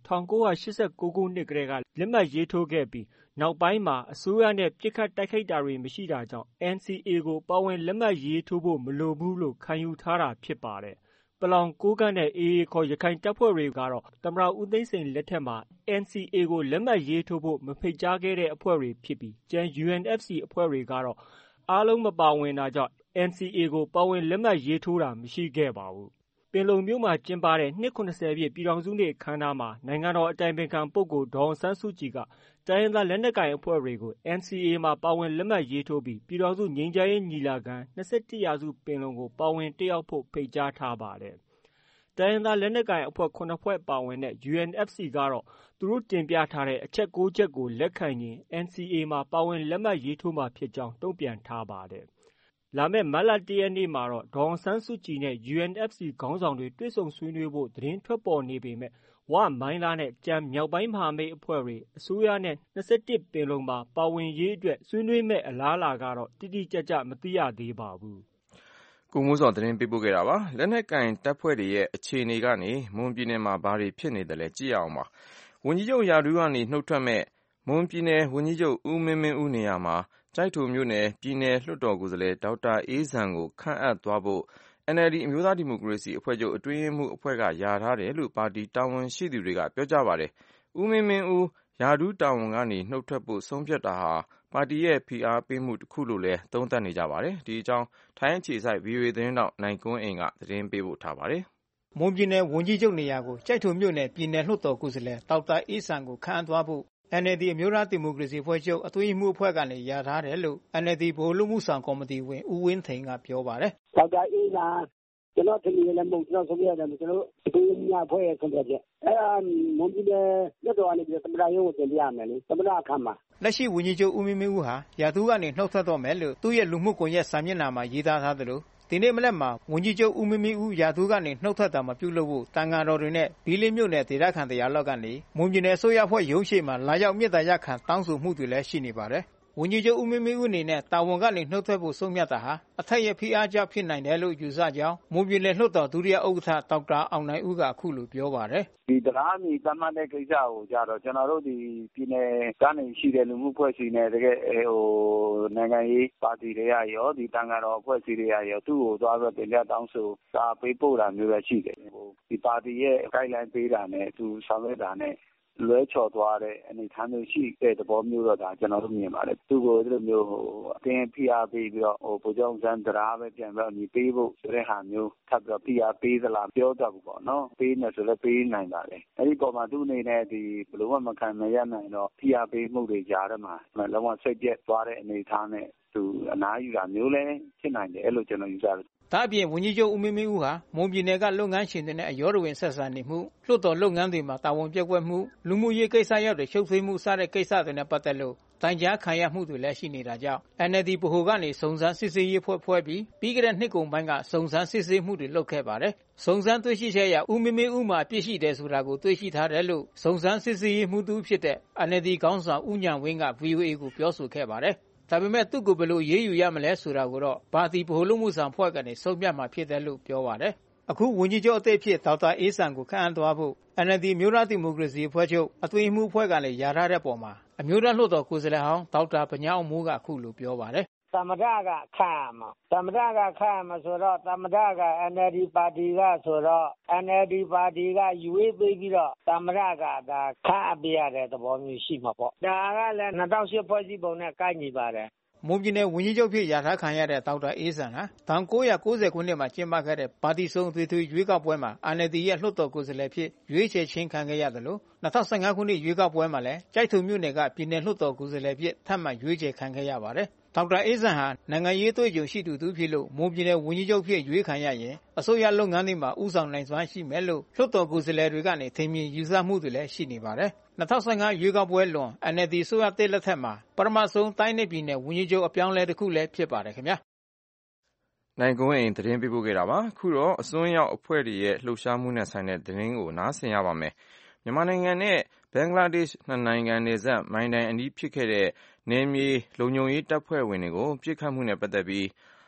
1989ခုနှစ်ကတည်းကလက်မှတ်ရေးထိုးခဲ့ပြီးနောက်ပိုင်းမှာအစိုးရနဲ့ပြစ်ခတ်တိုက်ခိုက်တာတွေမရှိတာကြောင့် NCA ကိုပါဝင်လက်မှတ်ရေးထိုးဖို့မလိုဘူးလို့ခံယူထားတာဖြစ်ပါတယ်။ပလောင်ကိုးကန့်နဲ့ AA ခေါ်ရခိုင်တပ်ဖွဲ့တွေကတော့သမ္မတဦးသိန်းစိန်လက်ထက်မှာ NCA ကိုလက်မှတ်ရေးထိုးဖို့မဖိတ်ကြားခဲ့တဲ့အဖွဲ့တွေဖြစ်ပြီးကျန် UNFC အဖွဲ့တွေကတော့အားလုံးမပါဝင်တာကြောင့်NCA ကိုပါဝင်လက်မှတ်ရေးထိုးတာမရှိခဲ့ပါဘူး။ပင်လုံမြို့မှာကျင်းပတဲ့နှစ်80ပြည့်ပြည်ထောင်စုနေ့အခမ်းအနားမှာနိုင်ငံတော်အတိုင်ပင်ခံပုဂ္ဂိုလ်ဒေါ်အောင်ဆန်းစုကြည်ကတိုင်းရင်းသားလက်နက်ကိုင်အဖွဲ့တွေကို NCA မှာပါဝင်လက်မှတ်ရေးထိုးပြီးပြည်ထောင်စုငြိမ်းချမ်းရေးညီလာခံ21ရာစုပင်လုံကိုပါဝင်တက်ရောက်ဖို့ဖိတ်ကြားထားပါတယ်။တိုင်းရင်းသားလက်နက်ကိုင်အဖွဲ့9ဖွဲ့ပါဝင်တဲ့ UNFC ကတော့သူတို့တင်ပြထားတဲ့အချက်9ချက်ကိုလက်ခံရင် NCA မှာပါဝင်လက်မှတ်ရေးထိုးမှာဖြစ်ကြောင်းတုံ့ပြန်ထားပါတယ်။လာမယ့်မတ်လ1ရက်နေ့မှာတော့ဒေါ်အောင်ဆန်းစုကြည်နဲ့ UNFC ခေါင်းဆောင်တွေတွေ့ဆုံဆွေးနွေးဖို့သတင်းထွက်ပေါ်နေပေမဲ့ဝမိုင်းလားနဲ့ကြံမြောက်ပိုင်းမဟာမိတ်အဖွဲ့တွေအစိုးရနဲ့21ပင်လုံမှာပါဝင်ရေးအတွက်ဆွေးနွေးမဲ့အလားအလာကတော့တိတိကျကျမသိရသေးပါဘူး။ကိုမိုးစောသတင်းပေးပို့ခဲ့တာပါ။လက်နက်ကင်တပ်ဖွဲ့တွေရဲ့အခြေအနေကနေမွန်ပြည်နယ်မှာဘာတွေဖြစ်နေတယ်လဲကြည့်ရအောင်ပါ။ဝန်ကြီးချုပ်ရာထူးကနေနှုတ်ထွက်မဲ့မွန်ပြည်နယ်ဝန်ကြီးချုပ်ဦးမင်းမင်းဦးနေရာမှာကျိုက်ထိုမြို့နယ်ပြည်နယ်လွှတ်တော်ကိုယ်စားလှယ်ဒေါက်တာအေးဇံကိုခန့်အပ်သွားဖို့ NLD အမျိုးသားဒီမိုကရေစီအဖွဲ့ချုပ်အတွင်းရေးမှူးအဖွဲ့ကယာထားတယ်လို့ပါတီတာဝန်ရှိသူတွေကပြောကြားပါတယ်။ဦးမင်းမင်းဦးရာထူးတာဝန်ကနေနှုတ်ထွက်ဖို့ဆုံးဖြတ်တာဟာပါတီရဲ့ဖိအားပေးမှုတစ်ခုလို့လည်းသုံးသပ်နေကြပါတယ်။ဒီအကြောင်းထိုင်းအခြေစိုက် VOA သတင်းတောက်နိုင်ကွန်းအိန်ကသတင်းပေးပို့ထားပါတယ်။မွန်ပြည်နယ်ဝန်ကြီးချုပ်နေရာကိုကျိုက်ထိုမြို့နယ်ပြည်နယ်လွှတ်တော်ကိုယ်စားလှယ်ဒေါက်တာအေးဇံကိုခန့်အပ်သွားဖို့NLD အမျိုးသားဒီမိုကရေစီအဖွဲ့ချုပ်အတွင်းရေးမှူးအဖွဲ့ကနေယာထားတယ်လို့ NLD ဗဟိုလူမှုဆောင်ကော်မတီဝင်ဦးဝင်းထိန်ကပြောပါတယ်။ဒေါက်တာအေးဇံကျွန်တော်ထင်တယ်လည်းမဟုတ်ကျွန်တော်ဆုံးဖြတ်တယ်ကျွန်တော်ဒီညဖွဲ့ရဲ့ဆုံးဖြတ်ချက်အဲ့ဒါမွန်ပြည်နယ်လွှတ်တော်ကနေပြီးသမ္မတရုံးကိုတင်ပြရမယ်လေသမ္မတအခမ်းမှာလက်ရှိဝန်ကြီးချုပ်ဦးမင်းမင်းဦးဟာရာထူးကနေနှုတ်ထွက်တော့မယ်လို့သူ့ရဲ့လူမှုကွန်ရက်စာမျက်နှာမှာရေးသားထားတယ်လို့ဒီနေ့မနက်မှာဝန်ကြီးချုပ်ဦးမင်းမင်းဦးရာထူးကနေနှုတ်ထွက်တာမပြုလုပ်ဖို့တန်ဃာတော်တွေနဲ့ဘီလင်းမြို့နယ်ဒေသခံတရားလောက်ကနေမွန်ပြည်နယ်အစိုးရအဖွဲ့ရုံးရှိမှာလာရောက်မြစ်တာရခံတောင်းဆိုမှုတွေလည်းရှိနေပါတယ်။ဝန်ကြီးချုပ်ဦးမင်းမင်းဦးအနေနဲ့တာဝန်ကနေနှုတ်ထွက်ဖို့ဆုံးဖြတ်တာဟာအထက်ရဲ့ဖိအားကြောင့်ဖြစ်နိုင်တယ်လို့ယူဆကြောင်းမွန်ပြည်နယ်လွှတ်တော်ဒုတိယဥက္ကဋ္ဌဒေါက်တာအောင်နိုင်ဦးကအခုလိုပြောပါတယ်။ဒီတရားမီသတ်မှတ်တဲ့ကိစ္စကိုကြတော့ကျွန်တော်တို့ဒီပြည်နယ်ကနေရှိတဲ့လူမှုဖွဲ့စည်းနေတကယ်နိုင်ငံရေးပါတီတွေကရောဒီတန်ဃာတော်အဖွဲ့အစည်းတွေကရောသူ့ကိုသွားပြီးတင်ပြတောင်းဆိုစာပေးပို့တာမျိုးပဲရှိတယ်။ဒီပါတီရဲ့ guideline ပေးတာနဲ့သူဆောင်ရွက်တာနဲ့လွဲချော်သွားတဲ့အနေအထားမျိုးရှိတဲ့သဘောမျိုးတော့ဒါကျွန်တော်တို့မြင်ပါတယ်သူ့ကိုဒီလိုမျိုးအတင်းဖိအားပေးပြီးတော့ဗိုလ်ချုပ်စံတရားပဲပြန်ပြီးညီပေးဖို့ဆိုတဲ့ဟာမျိုးထပ်ပြီးဖိအားပေးသလားပြောတတ်ဘူးပေါ့နော်ပေးနေဆိုလည်းပေးနိုင်ပါတယ်အဲဒီပေါ်မှာသူ့အနေနဲ့ဒီဘလို့မှမခံမရနိုင်တော့ဖိအားပေးမှုတွေကြားထဲမှာလုံးဝစိတ်ပြတ်သွားတဲ့အနေအထားနဲ့သူအနားယူတာမျိုးလည်းဖြစ်နိုင်တယ်အဲ့လိုကျွန်တော်ယူဆတယ်ဒါအပြင်ဝန်ကြီးချုပ်ဦးမင်းမင်းဦးဟာမွန်ပြည်နယ်ကလုပ်ငန်းရှင်တွေနဲ့အရောတော်ဝင်ဆက်ဆံနေမှုလွှတ်တော်လုပ်ငန်းတွေမှာတာဝန်ပြည့်ဝမှုလူမှုရေးကိစ္စရောက်တဲ့ရှုပ်ထွေးမှုစတဲ့ကိစ္စတွေနဲ့ပတ်သက်လို့တိုင်ကြားခံရမှုတွေလည်းရှိနေတာကြောင့် NLD ဗဟိုကနေစုံစမ်းစစ်ဆေးရေးဖွဲ့ပြီးခဲ့တဲ့နှစ်ကုန်ပိုင်းကစုံစမ်းစစ်ဆေးမှုတွေလုပ်ခဲ့ပါတယ်။စုံစမ်းတွေ့ရှိချက်အရဦးမင်းမင်းဦးမှာပြစ်ရှိတယ်ဆိုတာကိုတွေ့ရှိထားတယ်လို့စုံစမ်းစစ်ဆေးရေးမှူးသူဖြစ်တဲ့ NLD ခေါင်းဆောင်ဦးညံဝင်းက VOA ကိုပြောဆိုခဲ့ပါတယ်။ဒါပေမဲ့သူ့ကိုဘယ်လိုရေးယူရမလဲဆိုတာကိုတော့ပါတီဗဟိုလူမှုဆောင်ဖွဲ့ကနေဆုံးဖြတ်မှာဖြစ်တယ်လို့ပြောပါတယ်။အခုဝန်ကြီးချုပ်အသစ်ဖြစ်ဒေါက်တာအေးဇံကိုခန့်အပ်သွားဖို့ NLD မျိုးသားဒီမိုကရေစီအဖွဲ့ချုပ်အတွင်းရေးမှူးအဖွဲ့ကနေယာထားတဲ့ပုံမှာအမျိုးသားလွှတ်တော်ကိုယ်စားလှယ်ဟောင်းဒေါက်တာဗညာအောင်မိုးကအခုလိုပြောပါတယ်။သမ္မတကခန့်မှာသမ္မတကခန့်မှာဆိုတော့သမ္မတက NLD ပါတီကဆိုတော့ NLD ပါတီကယူဝေးပေးပြီးတော့သမ္မတကဒါခန့်အပ်ပြရတဲ့သဘောမျိုးရှိမှာပေါ့ဒါကလည်း2008ဖွဲ့စည်းပုံနဲ့ကိုက်ညီပါတယ်မွန်ပြည်နယ်ဝန်ကြီးချုပ်ဖြစ်ယာထားခံရတဲ့ဒေါက်တာအေးဇံဟာ1990ခုနှစ်မှာကျင်းပခဲ့တဲ့ပါတီစုံသွေးထွေးရွေးကောက်ပွဲမှာ NLD ရဲ့လွှတ်တော်ကိုယ်စားလှယ်ဖြစ်ရွေးချယ်ခြင်းခံခဲ့ရတယ်လို့2015ခုနှစ်ရွေးကောက်ပွဲမှာလည်းကျိုက်ထုံမြို့နယ်ကပြည်နယ်လွှတ်တော်ကိုယ်စားလှယ်ဖြစ်ထပ်မံရွေးချယ်ခံခဲ့ရပါတယ်ဒေါက်တာအေးဇံဟာနိုင်ငံရေးသွေးကြုံရှိသူဖြစ်လို့မွန်ပြည်နယ်ဝန်ကြီးချုပ်ဖြစ်ရွေးခံရရင်အစိုးရလုပ်ငန်းတွေမှာဦးဆောင်နိုင်စွမ်းရှိမယ်လို့လွှတ်တော်ကိုယ်စားလှယ်တွေကနေထင်မြင်ယူဆမှုတွေလည်းရှိနေပါတယ်။2015ရွေးကောက်ပွဲလွန် NLD အစိုးရတက်လက်ထက်မှာပထမဆုံးတိုင်းနယ်ပြည်နယ်ဝန်ကြီးချုပ်အပြောင်းလဲတစ်ခုလည်းဖြစ်ပါတယ်ခင်ဗျာ။နိုင်ကွန်းအိမ်သတင်းပေးပို့ခဲ့တာပါ။ခုတော့အစွန်းရောက်အဖွဲ့တွေရဲ့လှုပ်ရှားမှုနဲ့ဆိုင်တဲ့သတင်းကိုနားဆင်ရပါမယ်။မြန်မာနိုင်ငံနဲ့ဘင်္ဂလားဒေ့ရှ်နှစ်နိုင်ငံနယ်စပ်မိုင်းတိုင်အနီးဖြစ်ခဲ့တဲ့နယ်မြေလုံခြုံရေးတပ်ဖွဲ့ဝင်တွေကိုပြစ်ခတ်မှုနဲ့ပတ်သက်ပြီး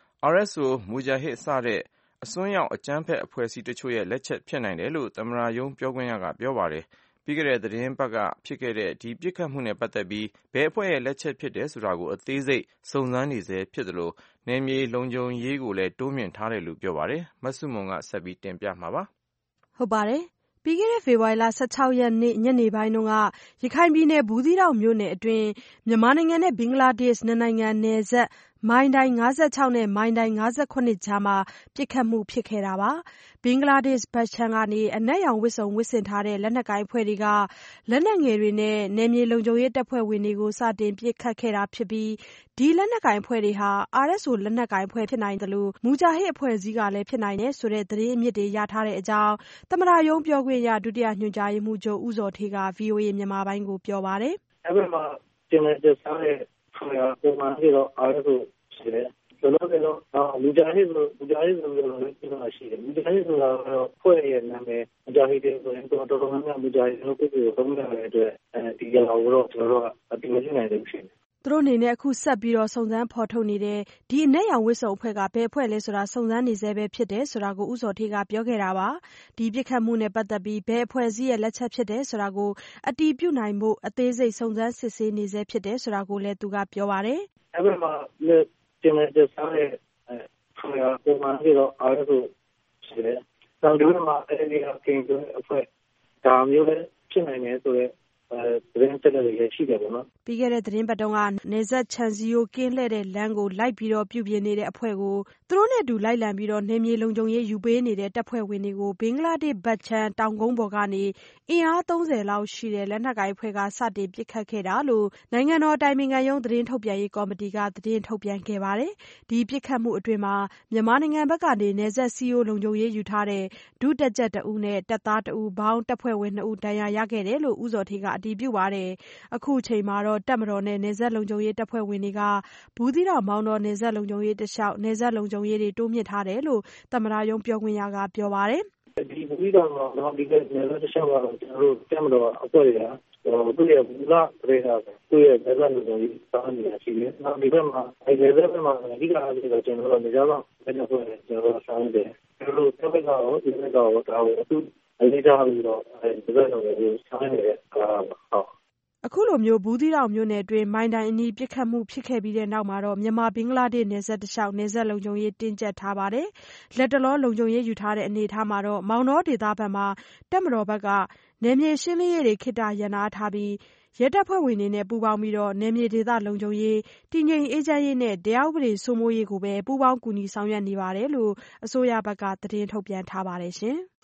RSO မူဂျာဟစ်စတဲ့အစွန်းရောက်အကြမ်းဖက်အဖွဲ့အစည်းတချို့ရဲ့လက်ချက်ဖြစ်နိုင်တယ်လို့သမ္မတရုံးပြောခွင့်ရကပြောပါတယ်။ပြီးခဲ့တဲ့သတင်းပတ်ကဖြစ်ခဲ့တဲ့ဒီပြစ်ခတ်မှုနဲ့ပတ်သက်ပြီးဘယ်အဖွဲ့ရဲ့လက်ချက်ဖြစ်တယ်ဆိုတာကိုအသေးစိတ်စုံစမ်းနေဆဲဖြစ်သလိုနယ်မြေလုံခြုံရေးကိုလည်းတိုးမြှင့်ထားတယ်လို့ပြောပါတယ်။မဆုမွန်ကဆက်ပြီးတင်ပြမှာပါ။ဟုတ်ပါတယ်။ပြီးခဲ့တဲ့ဖေဖော်ဝါရီလ16ရက်နေ့ညနေပိုင်းကရခိုင်ပြည်နယ်ဘူးသီးတောင်မြို့နယ်အတွင်းမြန်မာနိုင်ငံနဲ့ဘင်္ဂလားဒေ့ရှ်နှစ်နိုင်ငံနယ်စပ်မိုင်းတိုင်56နဲ့မိုင်းတိုင်58ကြားမှာပစ်ခတ်မှုဖြစ်ခဲ့တာပါ။ဘင်္ဂလားဒေ့ရှ်ဘက်ခြမ်းကနေအနက်ရောင်ဝတ်စုံဝတ်ဆင်ထားတဲ့လက်နက်ကိုင်အဖွဲ့တွေကလက်နက်ငယ်တွေနဲ့နယ်မြေလုံခြုံရေးတပ်ဖွဲ့ဝင်တွေကိုစတင်ပစ်ခတ်ခဲ့တာဖြစ်ပြီးဒီလက်နက်ကိုင်အဖွဲ့တွေဟာ RSO လက်နက်ကိုင်အဖွဲ့ဖြစ်နိုင်တယ်လို့မူဂျာဟစ်အဖွဲ့အစည်းကလည်းဖြစ်နိုင်တယ်ဆိုတဲ့သတင်းအမြစ်တွေရထားတဲ့အကြောင်းသမ္မတရုံးပြောခွင့်ရဒုတိယညွှန်ကြားရေးမှူးချုပ်ဦးဇော်ဌေးက VOA မြန်မာပိုင်းကိုပြောပါတယ်။အဲ့ဒီမှာကျင်းတဲ့စားတဲ့ခေါ်ရပုံမှန်ပြီးတော့ RSO ရှိတယ်။ကျွန်တော်ကတော့မူဂျာဟစ်ဆိုလည်းပြောတာရှိတယ်။မူဂျာဟစ်ဆိုတာကတော့ဖွဲ့ရဲ့နာမည်မူဂျာဟစ်တွေဆိုရင်တော်တော်များများမူဂျာဟစ်လို့ပြောလို့သုံးရတဲ့အတွက်ဒီကြောင်တော့ကျွန်တော်တို့အတိအကျနိုင်တယ်ဖြစ်တယ်သူတို့အနေနဲ့အခုဆက်ပြီးစုံစမ်းဖော်ထုတ်နေတဲ့ဒီအနက်ရောင်ဝတ်စုံအဖွဲ့ကဘယ်အဖွဲ့လဲဆိုတာစုံစမ်းနေဆဲပဲဖြစ်တယ်ဆိုတာကိုဦးဇော်ဌေးကပြောခဲ့တာပါဒီပြစ်ခတ်မှုနဲ့ပတ်သက်ပြီးဘယ်အဖွဲ့အစည်းရဲ့လက်ချက်ဖြစ်တယ်ဆိုတာကိုအတည်ပြုနိုင်ဖို့အသေးစိတ်စုံစမ်းစစ်ဆေးနေဆဲဖြစ်တယ်ဆိုတာကိုလည်းသူကပြောပါတယ်အဲ့ဒီမှာကျင်းတဲ့စားတဲ့ခေါ်ရပုံမှန်ပြီးတော့ RSO ရှိတယ်။နောက်ဒီမှာအဲဒီကင်ကျွန်းအဖွဲ့ဒါမျိုးပဲဖြစ်နိုင်တယ်ဆိုတော့သတင်းချက်တွေရှိတယ်ပေါ့နော်ပြီးခဲ့တဲ့သတင်းပတ်တုန်းကနေဆက်ချန်စီယိုကင်းလှည့်တဲ့လမ်းကိုလိုက်ပြီးတော့ပြုပြင်နေတဲ့အဖွဲ့ကိုသူတို့နဲ့အတူလိုက်လံပြီးတော့နေမြေလုံခြုံရေးယူပေးနေတဲ့တပ်ဖွဲ့ဝင်တွေကိုဘင်္ဂလားဒေ့ရှ်ဘက်ချမ်းတောင်ကုန်းပေါ်ကနေအင်အား30လောက်ရှိတဲ့လက်နက်ကိုင်အဖွဲ့ကစတင်ပစ်ခတ်ခဲ့တာလို့နိုင်ငံတော်တိုင်ပင်ခံရုံးသတင်းထုတ်ပြန်ရေးကော်မတီကသတင်းထုတ်ပြန်ခဲ့ပါတယ်ဒီပစ်ခတ်မှုအတွင်းမှာမြန်မာနိုင်ငံဘက်ကနေနေဆက်စီယိုလုံခြုံရေးယူထားတဲ့ဒုတက်ကြပ်တဦးနဲ့တပ်သားတဦးဘောင်းတပ်ဖွဲ့ဝင်2ဦးဒဏ်ရာရခဲ့တယ်လို့ဦးဇော်ဌေးကအတည်ပြုပါတယ်အခုချိန်မှာတော့တပ်မတော်နဲ့နယ်စပ်လုံခြုံရေးတပ်ဖွဲ့ဝင်တွေကဘူးသီးတောင်မောင်တော်နယ်စပ်လုံခြုံရေးတလျှောက်နယ်စပ်လုံခြုံရေးတွေတိုးမြင့်ထားတယ်လို့သမ္မတရုံးပြောခွင့်ရကပြောပါတယ်ဒီဘူးသီးတောင်တော့ဒီကနယ်စပ်တလျှောက်ကတော့ကျွန်တော်တို့တပ်မတော်အဖွဲ့တွေကသူ့ရဲ့ဘူလာတွေကသူ့ရဲ့နယ်စပ်လုံခြုံရေးတာဝန်တွေရှိတယ်နောက်ဒီဘက်မှာအဲဒီနယ်စပ်ဘက်မှာအဓိကအားဖြင့်ကျွန်တော်တို့နေရာတော့ဘယ်လိုဆိုရင်ကျွန်တော်တို့ဆောင်တယ်ကျွန်တော်တို့တပ်ဘက်ကတော့ဒီဘက်ကတော့ဒါကိုအခုအနေထားပြီးတော့ဒီဘက်ကတော့ဆောင်နေတဲ့ဟုတ်အခုလိုမျိုးဘူးသီးတောင်မြို့နယ်အတွင်းမိုင်းတိုင်အနီးပစ်ခတ်မှုဖြစ်ခဲ့ပြီးတဲ့နောက်မှာတော့မြန်မာဘင်္ဂလားဒေ့ရှ်နယ်စပ်တလျှောက်နယ်စပ်လုံခြုံရေးတင်းကျပ်ထားပါတယ်။လက်တလောလုံခြုံရေးယူထားတဲ့အနေအထားမှာတော့မောင်တော်ဒေသဘက်မှာတပ်မတော်ဘက်ကနယ်မြေရှင်းလင်းရေးတွေခေတ္တရန်နာထားပြီးရဲတပ်ဖွဲ့ဝင်တွေနဲ့ပူးပေါင်းပြီးတော့နယ်မြေဒေသလုံခြုံရေးတည်ငြိမ်အေးချမ်းရေးနဲ့တရားဥပဒေစိုးမိုးရေးကိုပဲပူးပေါင်းကူညီဆောင်ရွက်နေပါတယ်လို့အစိုးရဘက်ကသတင်းထုတ်ပြန်ထားပါတယ်ရှင်။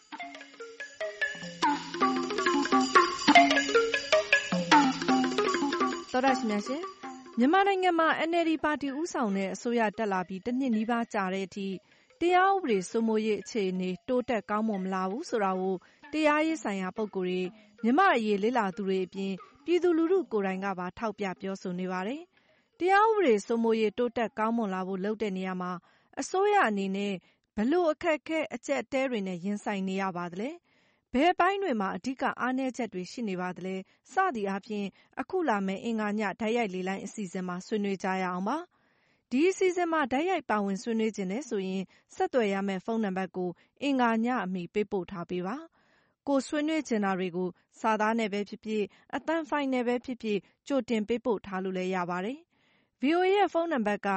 သောတရှင်များရှင်မြန်မာနိုင်ငံမှာ NLD ပါတီဦးဆောင်တဲ့အစိုးရတက်လာပြီးတစ်နှစ်နီးပါးကြာတဲ့အထိတရားဥပဒေစိုးမိုးရေးအခြေအနေတိုးတက်ကောင်းမွန်မလာဘူးဆိုတာကိုတရားရေးဆိုင်ရာပုဂ္ဂိုလ်တွေမြန်မာ့အရေးလေ့လာသူတွေအပြင်ပြည်သူလူထုကိုယ်တိုင်ကပါထောက်ပြပြောဆိုနေပါတယ်။တရားဥပဒေစိုးမိုးရေးတိုးတက်ကောင်းမွန်လာဖို့လုပ်တဲ့နေရာမှာအစိုးရအနေနဲ့ဘလို့အခက်အခဲအကျက်တဲတွေနဲ့ရင်ဆိုင်နေရပါသလဲ။ဘယ်ပိုင်းတွေမှာအဓိကအားနည်းချက်တွေရှိနေပါသလဲစသည်အားဖြင့်အခုလာမယ့်အင်္ဂါညဓာတ်ရိုက်လေလိုင်းအစီအစဉ်မှာဆွေးနွေးကြရအောင်ပါဒီအစီအစဉ်မှာဓာတ်ရိုက်ပါဝင်ဆွေးနွေးခြင်းနဲ့ဆိုရင်ဆက်သွယ်ရမယ့်ဖုန်းနံပါတ်ကိုအင်္ဂါညအမီပေးပို့ထားပေးပါကိုဆွေးနွေးချင်တာတွေကိုစာသားနဲ့ပဲဖြစ်ဖြစ်အသံဖိုင်နဲ့ပဲဖြစ်ဖြစ်ကြိုတင်ပေးပို့ထားလို့လည်းရပါတယ် VOA ရဲ့ဖုန်းနံပါတ်က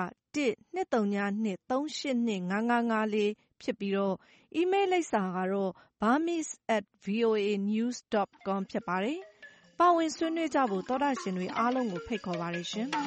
12323825554ဖြစ်ပြီးတော့ email လိပ်စာကတော့ burmese@voanews.com ဖြစ်ပါတယ်။ပါဝင်ဆွေးနွေးကြဖို့သောတရှင်တွေအားလုံးကိုဖိတ်ခေါ်ပါတယ်ရှင်။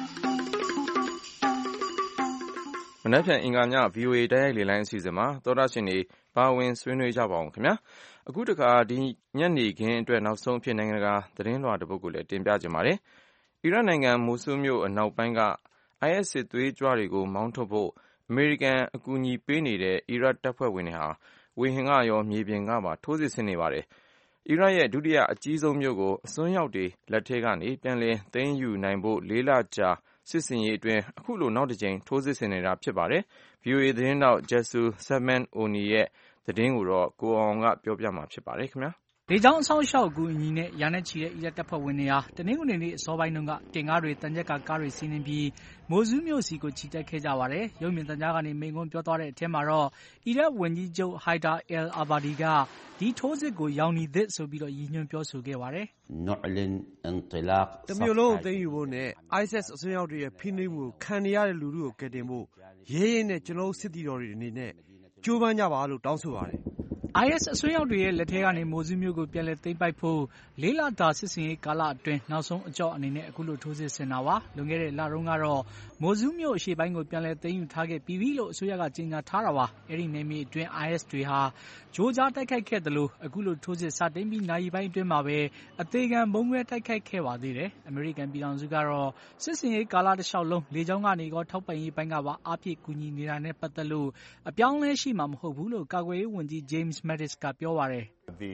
မနက်ဖြန်အင်္ဂါည VOA တိုက်ရိုက်လေလိုင်းအစီအစဉ်မှာသောတရှင်တွေပါဝင်ဆွေးနွေးကြပါအောင်ခင်ဗျာ။အခုတခါဒီညနေခင်းအတွက်နောက်ဆုံးဖြစ်နိုင်ငံတကာသတင်းလွှာတစ်ပုဒ်ကိုလည်းတင်ပြကြပါမယ်။အီရတ်နိုင်ငံမိုဆူးမြို့အနောက်ပိုင်းက IS စစ်သွေးကြွတွေကိုမောင်းထုတ်ဖို့အမေရိကန်အကူအညီပေးနေတဲ့အီရတ်တပ်ဖွဲ့ဝင်တွေဟာဝေဟင်ကရောမြေပြင်ကပါထိုးစစ်ဆင်နေပါတယ်။အီရတ်ရဲ့ဒုတိယအကြီးဆုံးမြို့ကိုအစွန်းရောက်တွေလက်ထဲကနေပြန်လည်သိမ်းယူနိုင်ဖို့4 လကြာစစ်ဆင်ရေးအတွင်းအခုလိုနောက်တစ်ကြိမ်ထိုးစစ်ဆင်နေတာဖြစ်ပါတယ်။ VOA သတင်းတောက် Jessu Sedman Oni ရဲ့သတင်းကိုတော့ကိုအောင်ကပြောပြမှာဖြစ်ပါတယ်ခင်ဗျာ။လေကြောင်းအဆောင်အရှောက်အကူအညီနဲ့ရာနဲ့ချီတဲ့အီရတ်တပ်ဖွဲ့ဝင်တွေဟာတနင်္ဂနွေနေ့အစောပိုင်းတုန်းကတင်ကားတွေတန်ကြပ်ကားတွေစီးနင်းပြီးမိုဆူးမြို့စီကိုချီတက်ခဲ့ကြပါတယ်။ရုပ်မြင်သံကြားကနေမိန့်ခွန်းပြောသွားတဲ့အထဲမှာတော့အီရတ်ဝန်ကြီးချုပ် Haider al-Abadi ကဒီထိုးစစ်ကိုရောင်နီသစ်ဆိုပြီးရည်ညွှန်းပြောဆိုခဲ့ပါတယ်။ "တမြို့လုံးကိုသိမ်းယူဖို့နဲ့ ISIS အစွန်းရောက်တွေရဲ့ဖိနှိပ်မှုကိုခံနေရတဲ့လူထုကိုကယ်တင်ဖို့ရဲရဲနဲ့ကျွန်တော်တို့စစ်သည်တော်တွေအနေနဲ့ကြိုးပမ်းကြပါလို့တောင်းဆိုပါတယ်။" IS အစွန်းရောက်တွေရဲ့လက်ထဲကနေမိုဆူးမြို့ကိုပြန်လည်သိမ်းပိုက်ဖို့4 လတာစစ်ဆင်ရေးကာလအတွင်းနောက်ဆုံးအကြော့အနေနဲ့အခုလိုထိုးစစ်ဆင်တာပါ။လွန်ခဲ့တဲ့လတုန်းကတော့မိုဆူးမြို့အရှေ့ပိုင်းကိုပြန်လည်သိမ်းယူထားခဲ့ပြီးပြီလို့အစိုးရကကြေညာထားတာပါ။အဲဒီနယ်မြေအတွင်း IS တွေဟာကြိုးကြားတိုက်ခိုက်ခဲ့သလိုအခုလိုထိုးစစ်စတင်ပြီးနာရီပိုင်းအတွင်းမှာပဲအသေခံဗုံးခွဲတိုက်ခိုက်ခဲ့ပါသေးတယ်။အမေရိကန်ပြည်ထောင်စုကတော့စစ်ဆင်ရေးကာလတလျှောက်လုံးလေကြောင်းကနေကောထောက်ပံ့ရေးပိုင်းကပါအားဖြည့်ကူညီနေတာနဲ့ပတ်သက်လို့အပြောင်းအလဲရှိမှာမဟုတ်ဘူးလို့ကာကွယ်ရေးဝန်ကြီး James Mattis ကပြောပါတယ်။ "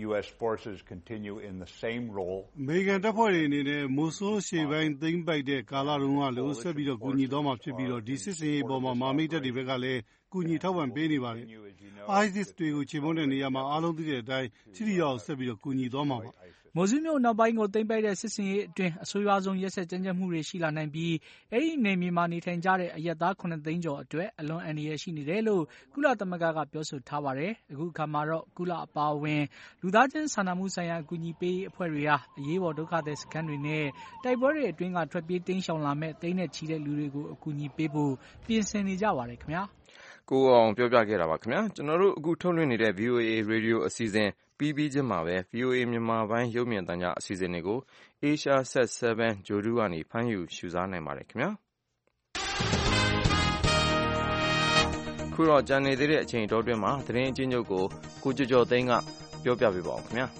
အမေရိကန်တပ်ဖွဲ့တွေအနေနဲ့မိုဆူးအရှေ့ပိုင်းသိမ်းပိုက်တဲ့ကာလတုန်းကလိုဆက်ပြီးကူညီသွားမှာဖြစ်ပြီးဒီစစ်ဆင်ရေးအပေါ်မှာမဟာမိတ်တပ်တွေဘက်ကလည်းကူညီထောက်ပံ့ပေးနေပါတယ်။ ISIS တွေကိုချေမှုန်းတဲ့နေရာမှာအားလုံးသိတဲ့အတိုင်းထိထိရောက်ရောက်ဆက်ပြီးကူညီသွားမှာပါ။" မိုဆူးမြို့နောက်ပိုင်းကိုသိမ်းပိုက်တဲ့စစ်ဆင်ရေးအတွင်းအဆိုးရွားဆုံးရက်စက်ကြမ်းကြုတ်မှုတွေရှိလာနိုင်ပြီးအဲဒီနယ်မြေမှာနေထိုင်ကြတဲ့အရပ်သား7 သိန်းကျော်အတွက်အလွန်အန္တရာယ်ရှိနေတယ်လို့ကုလသမဂ္ဂကပြောဆိုထားပါတယ်။အခုအခါမှာတော့ကုလအပါအဝင်လူသားချင်းစာနာမှုဆိုင်ရာအကူအညီပေးရေးအဖွဲ့တွေဟာအရေးပေါ်ဒုက္ခသည်စခန်းတွေနဲ့တိုက်ပွဲတွေအတွင်းကထွက်ပြေးတိမ်းရှောင်လာမဲ့သိန်းနဲ့ချီတဲ့လူတွေကိုအကူအညီပေးဖို့ပြင်ဆင်နေကြပါတယ်ခင်ဗျာ။ကိုအောင်ပြောပြခဲ့တာပါခင်ဗျာ။ကျွန်တော်တို့အခုထုတ်လွှင့်နေတဲ့ VOA Radio အစီအစဉ်ပြီးချင်းမှာပဲ VOA မြန်မာပိုင်းရုပ်မြင်သံကြားအစီအစဉ်တွေကို Asia Set 7 ဂြိုဟ်တုကနေဖမ်းယူရှုစားနိုင်ပါတယ်ခင်ဗျာ။ခုတော့ကြံနေသေးတဲ့အချိန်တောတွင်းမှာသတင်းအချင်းချုပ်ကိုကိုကျော်သိန်းကပြောပြပေးပါဦးခင်ဗျာ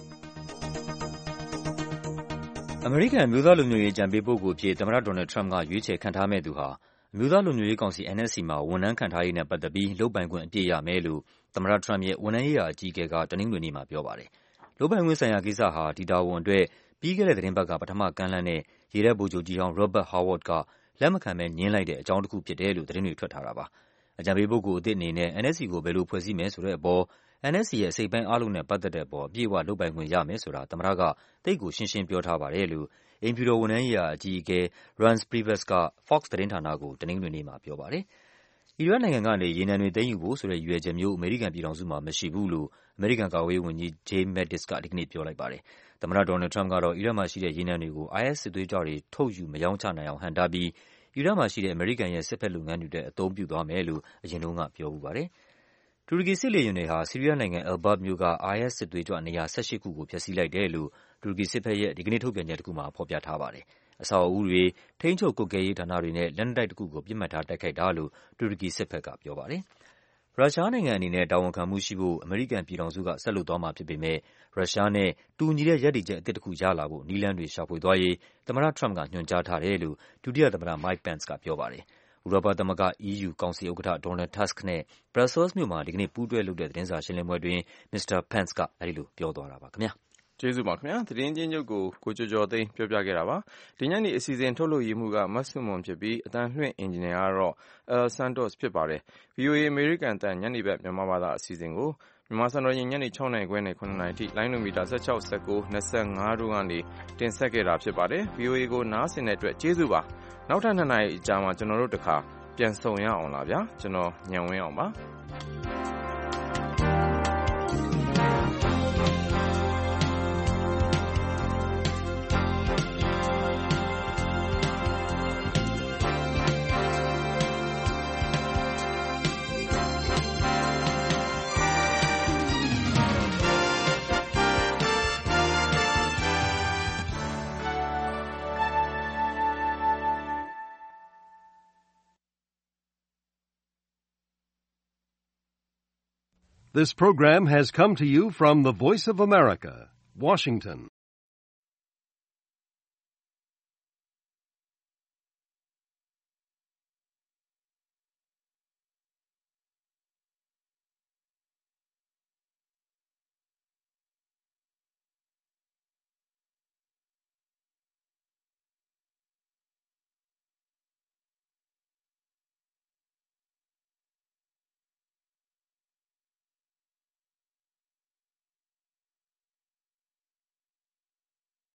။အမေရိကန်အမျိုးသားလုံခြုံရေးအကြံပေးပုဂ္ဂိုလ်အဖြစ်သမ္မတဒေါ်နယ်ထရမ့်ကရွေးချယ်ခန့်ထားမယ့်သူဟာအမျိုးသားလုံခြုံရေးကောင်စီ NSC မှာဝန်ထမ်းခန့်ထားရေးနဲ့ပတ်သက်ပြီးလုပ်ပိုင်ခွင့်အပြည့်ရမယ်လို့သမ္မတထရမ့်ရဲ့ဝန်ထမ်းရေးရာအကြီးအကဲကတနင်္ဂနွေနေ့မှာပြောပါတယ်။လုပ်ပိုင်ခွင့်ဆိုင်ရာကိစ္စဟာဒီတာဝန်အတွက်ပြီးခဲ့တဲ့သီတင်းပတ်ကပထမကမ်းလှမ်းတဲ့ရေတပ်ဗိုလ်ချုပ်ကြီးဟောင်း Robert Howard ကလက်မခံဘဲငြင်းလိုက်တဲ့အကြောင်းတစ်ခုဖြစ်တယ်လို့သတင်းတွေထွက်ထားတာပါ။အကြံပေးပုဂ္ဂိုလ်အသစ်အနေနဲ့ NSC ကိုဘယ်လိုဖွဲ့စည်းမယ်ဆိုတဲ့အပေါ် NSC ရဲ့အစိတ်အပိုင်းအားလုံးနဲ့ပတ်သက်တဲ့အပေါ်အပြည့်အဝလုပ်ပိုင်ခွင့်ရမယ်ဆိုတာသမ္မတကသိပ်ကိုရှင်းရှင်းပြောထားပါတယ်လို့အိမ်ဖြူတော်ဝန်ထမ်းရေးရာအကြီးအကဲ Reince Priebus က Fox သတင်းဌာနကိုတနင်္ဂနွေနေ့မှာပြောပါတယ်။အီရတ်နိုင်ငံကနေရေနံတွေသိမ်းယူဖို့ဆိုတဲ့ရည်ရွယ်ချက်မျိုးအမေရိကန်ပြည်ထောင်စုမှာမရှိဘူးလို့အမေရိကန်ကာကွယ်ရေးဝန်ကြီး James Mattis ကဒီကနေ့ပြောလိုက်ပါတယ်။သမ္မတဒေါ်နယ်ထရမ့်ကတော့အီရတ်မှာရှိတဲ့ရေနံတွေကို IS စစ်သွေးကြွတွေထုတ်ယူမရောင်းချနိုင်အောင်ဟန့်တားပြီးအီရတ်မှာရှိတဲ့အမေရိကန်ရဲ့စစ်ဘက်လုပ်ငန်းတွေအတွက်အသုံးပြုသွားမယ်လို့အရင်တုန်းကပြောဖူးပါတယ်။တူရကီစစ်လေယာဉ်တွေဟာဆီးရီးယားနိုင်ငံ Elbab မြို့က IS စစ်သွေးကြွနေရာ18 ခုကိုဖျက်ဆီးလိုက်တယ်လို့တူရကီစစ်ဘက်ရဲ့ဒီကနေ့ထုတ်ပြန်ချက်တစ်ခုမှာဖော်ပြထားပါတယ်။အဆောက်အဦတွေ၊ထိန်းချုပ်ကွပ်ကဲရေးဌာနတွေနဲ့လက်နက်တိုက်တစ်ခုကိုပစ်မှတ်ထားတိုက်ခိုက်တာလို့တူရကီစစ်ဘက်ကပြောပါတယ်။ရုရှားနိုင်ငံအနေနဲ့တာဝန်ခံမှုရှိဖို့အမေရိကန်ပြည်ထောင်စုကဆက်လုပ်သွားမှာဖြစ်ပေမဲ့ရုရှားနဲ့တူညီတဲ့ရပ်တည်ချက်အသစ်တစ်ခုရလာဖို့နည်းလမ်းတွေရှာဖွေသွားရေးသမ္မတထရမ့်ကညွှန်ကြားထားတယ်လို့ဒုတိယသမ္မတ Mike Pence ကပြောပါတယ်။ဥရောပသမဂ္ဂ EU ကောင်စီဥက္ကဋ္ဌ Donald Tusk နဲ့ Brussels မြို့မှာဒီကနေ့ပူးတွဲလုပ်တဲ့သတင်းစာရှင်းလင်းပွဲအတွင်းမစ္စတာ Pence ကအဲဒီလိုပြောသွားတာပါခင်ဗျာ။ကျေးဇူးပါခင်ဗျာ။သတင်းချင်းချုပ်ကိုကျော်သိန်းပြောပြခဲ့တာပါ။ဒီညနေအစီအစဉ်ထုတ်လုပ်ရေးမှူးကမတ်ဆွမွန်ဖြစ်ပြီးအတန်လွှင့်အင်ဂျင်နီယာကတော့ El Santos ဖြစ်ပါတယ်။ VOA အမေရိကန်အသံညနေဘက်မြန်မာဘာသာအစီအစဉ်ကိုမြန်မာစံတော်ချိန်ညနေ 6 နာရီခွဲနဲ့ 9 နာရီထိလိုင်းနိုမီတာ16, 19, 25တို့ကနေတင်ဆက်ခဲ့တာဖြစ်ပါတယ်။ VOA ကိုနားဆင်တဲ့အတွက်ကျေးဇူးပါ။နောက်ထပ်2 နာရီအကြာမှာကျွန်တော်တို့တခါပြန်ဆုံရအောင်လားဗျာ။ကျွန်တော်ညံဝင်းအောင်ပါ။ This program has come to you from the Voice of America, Washington.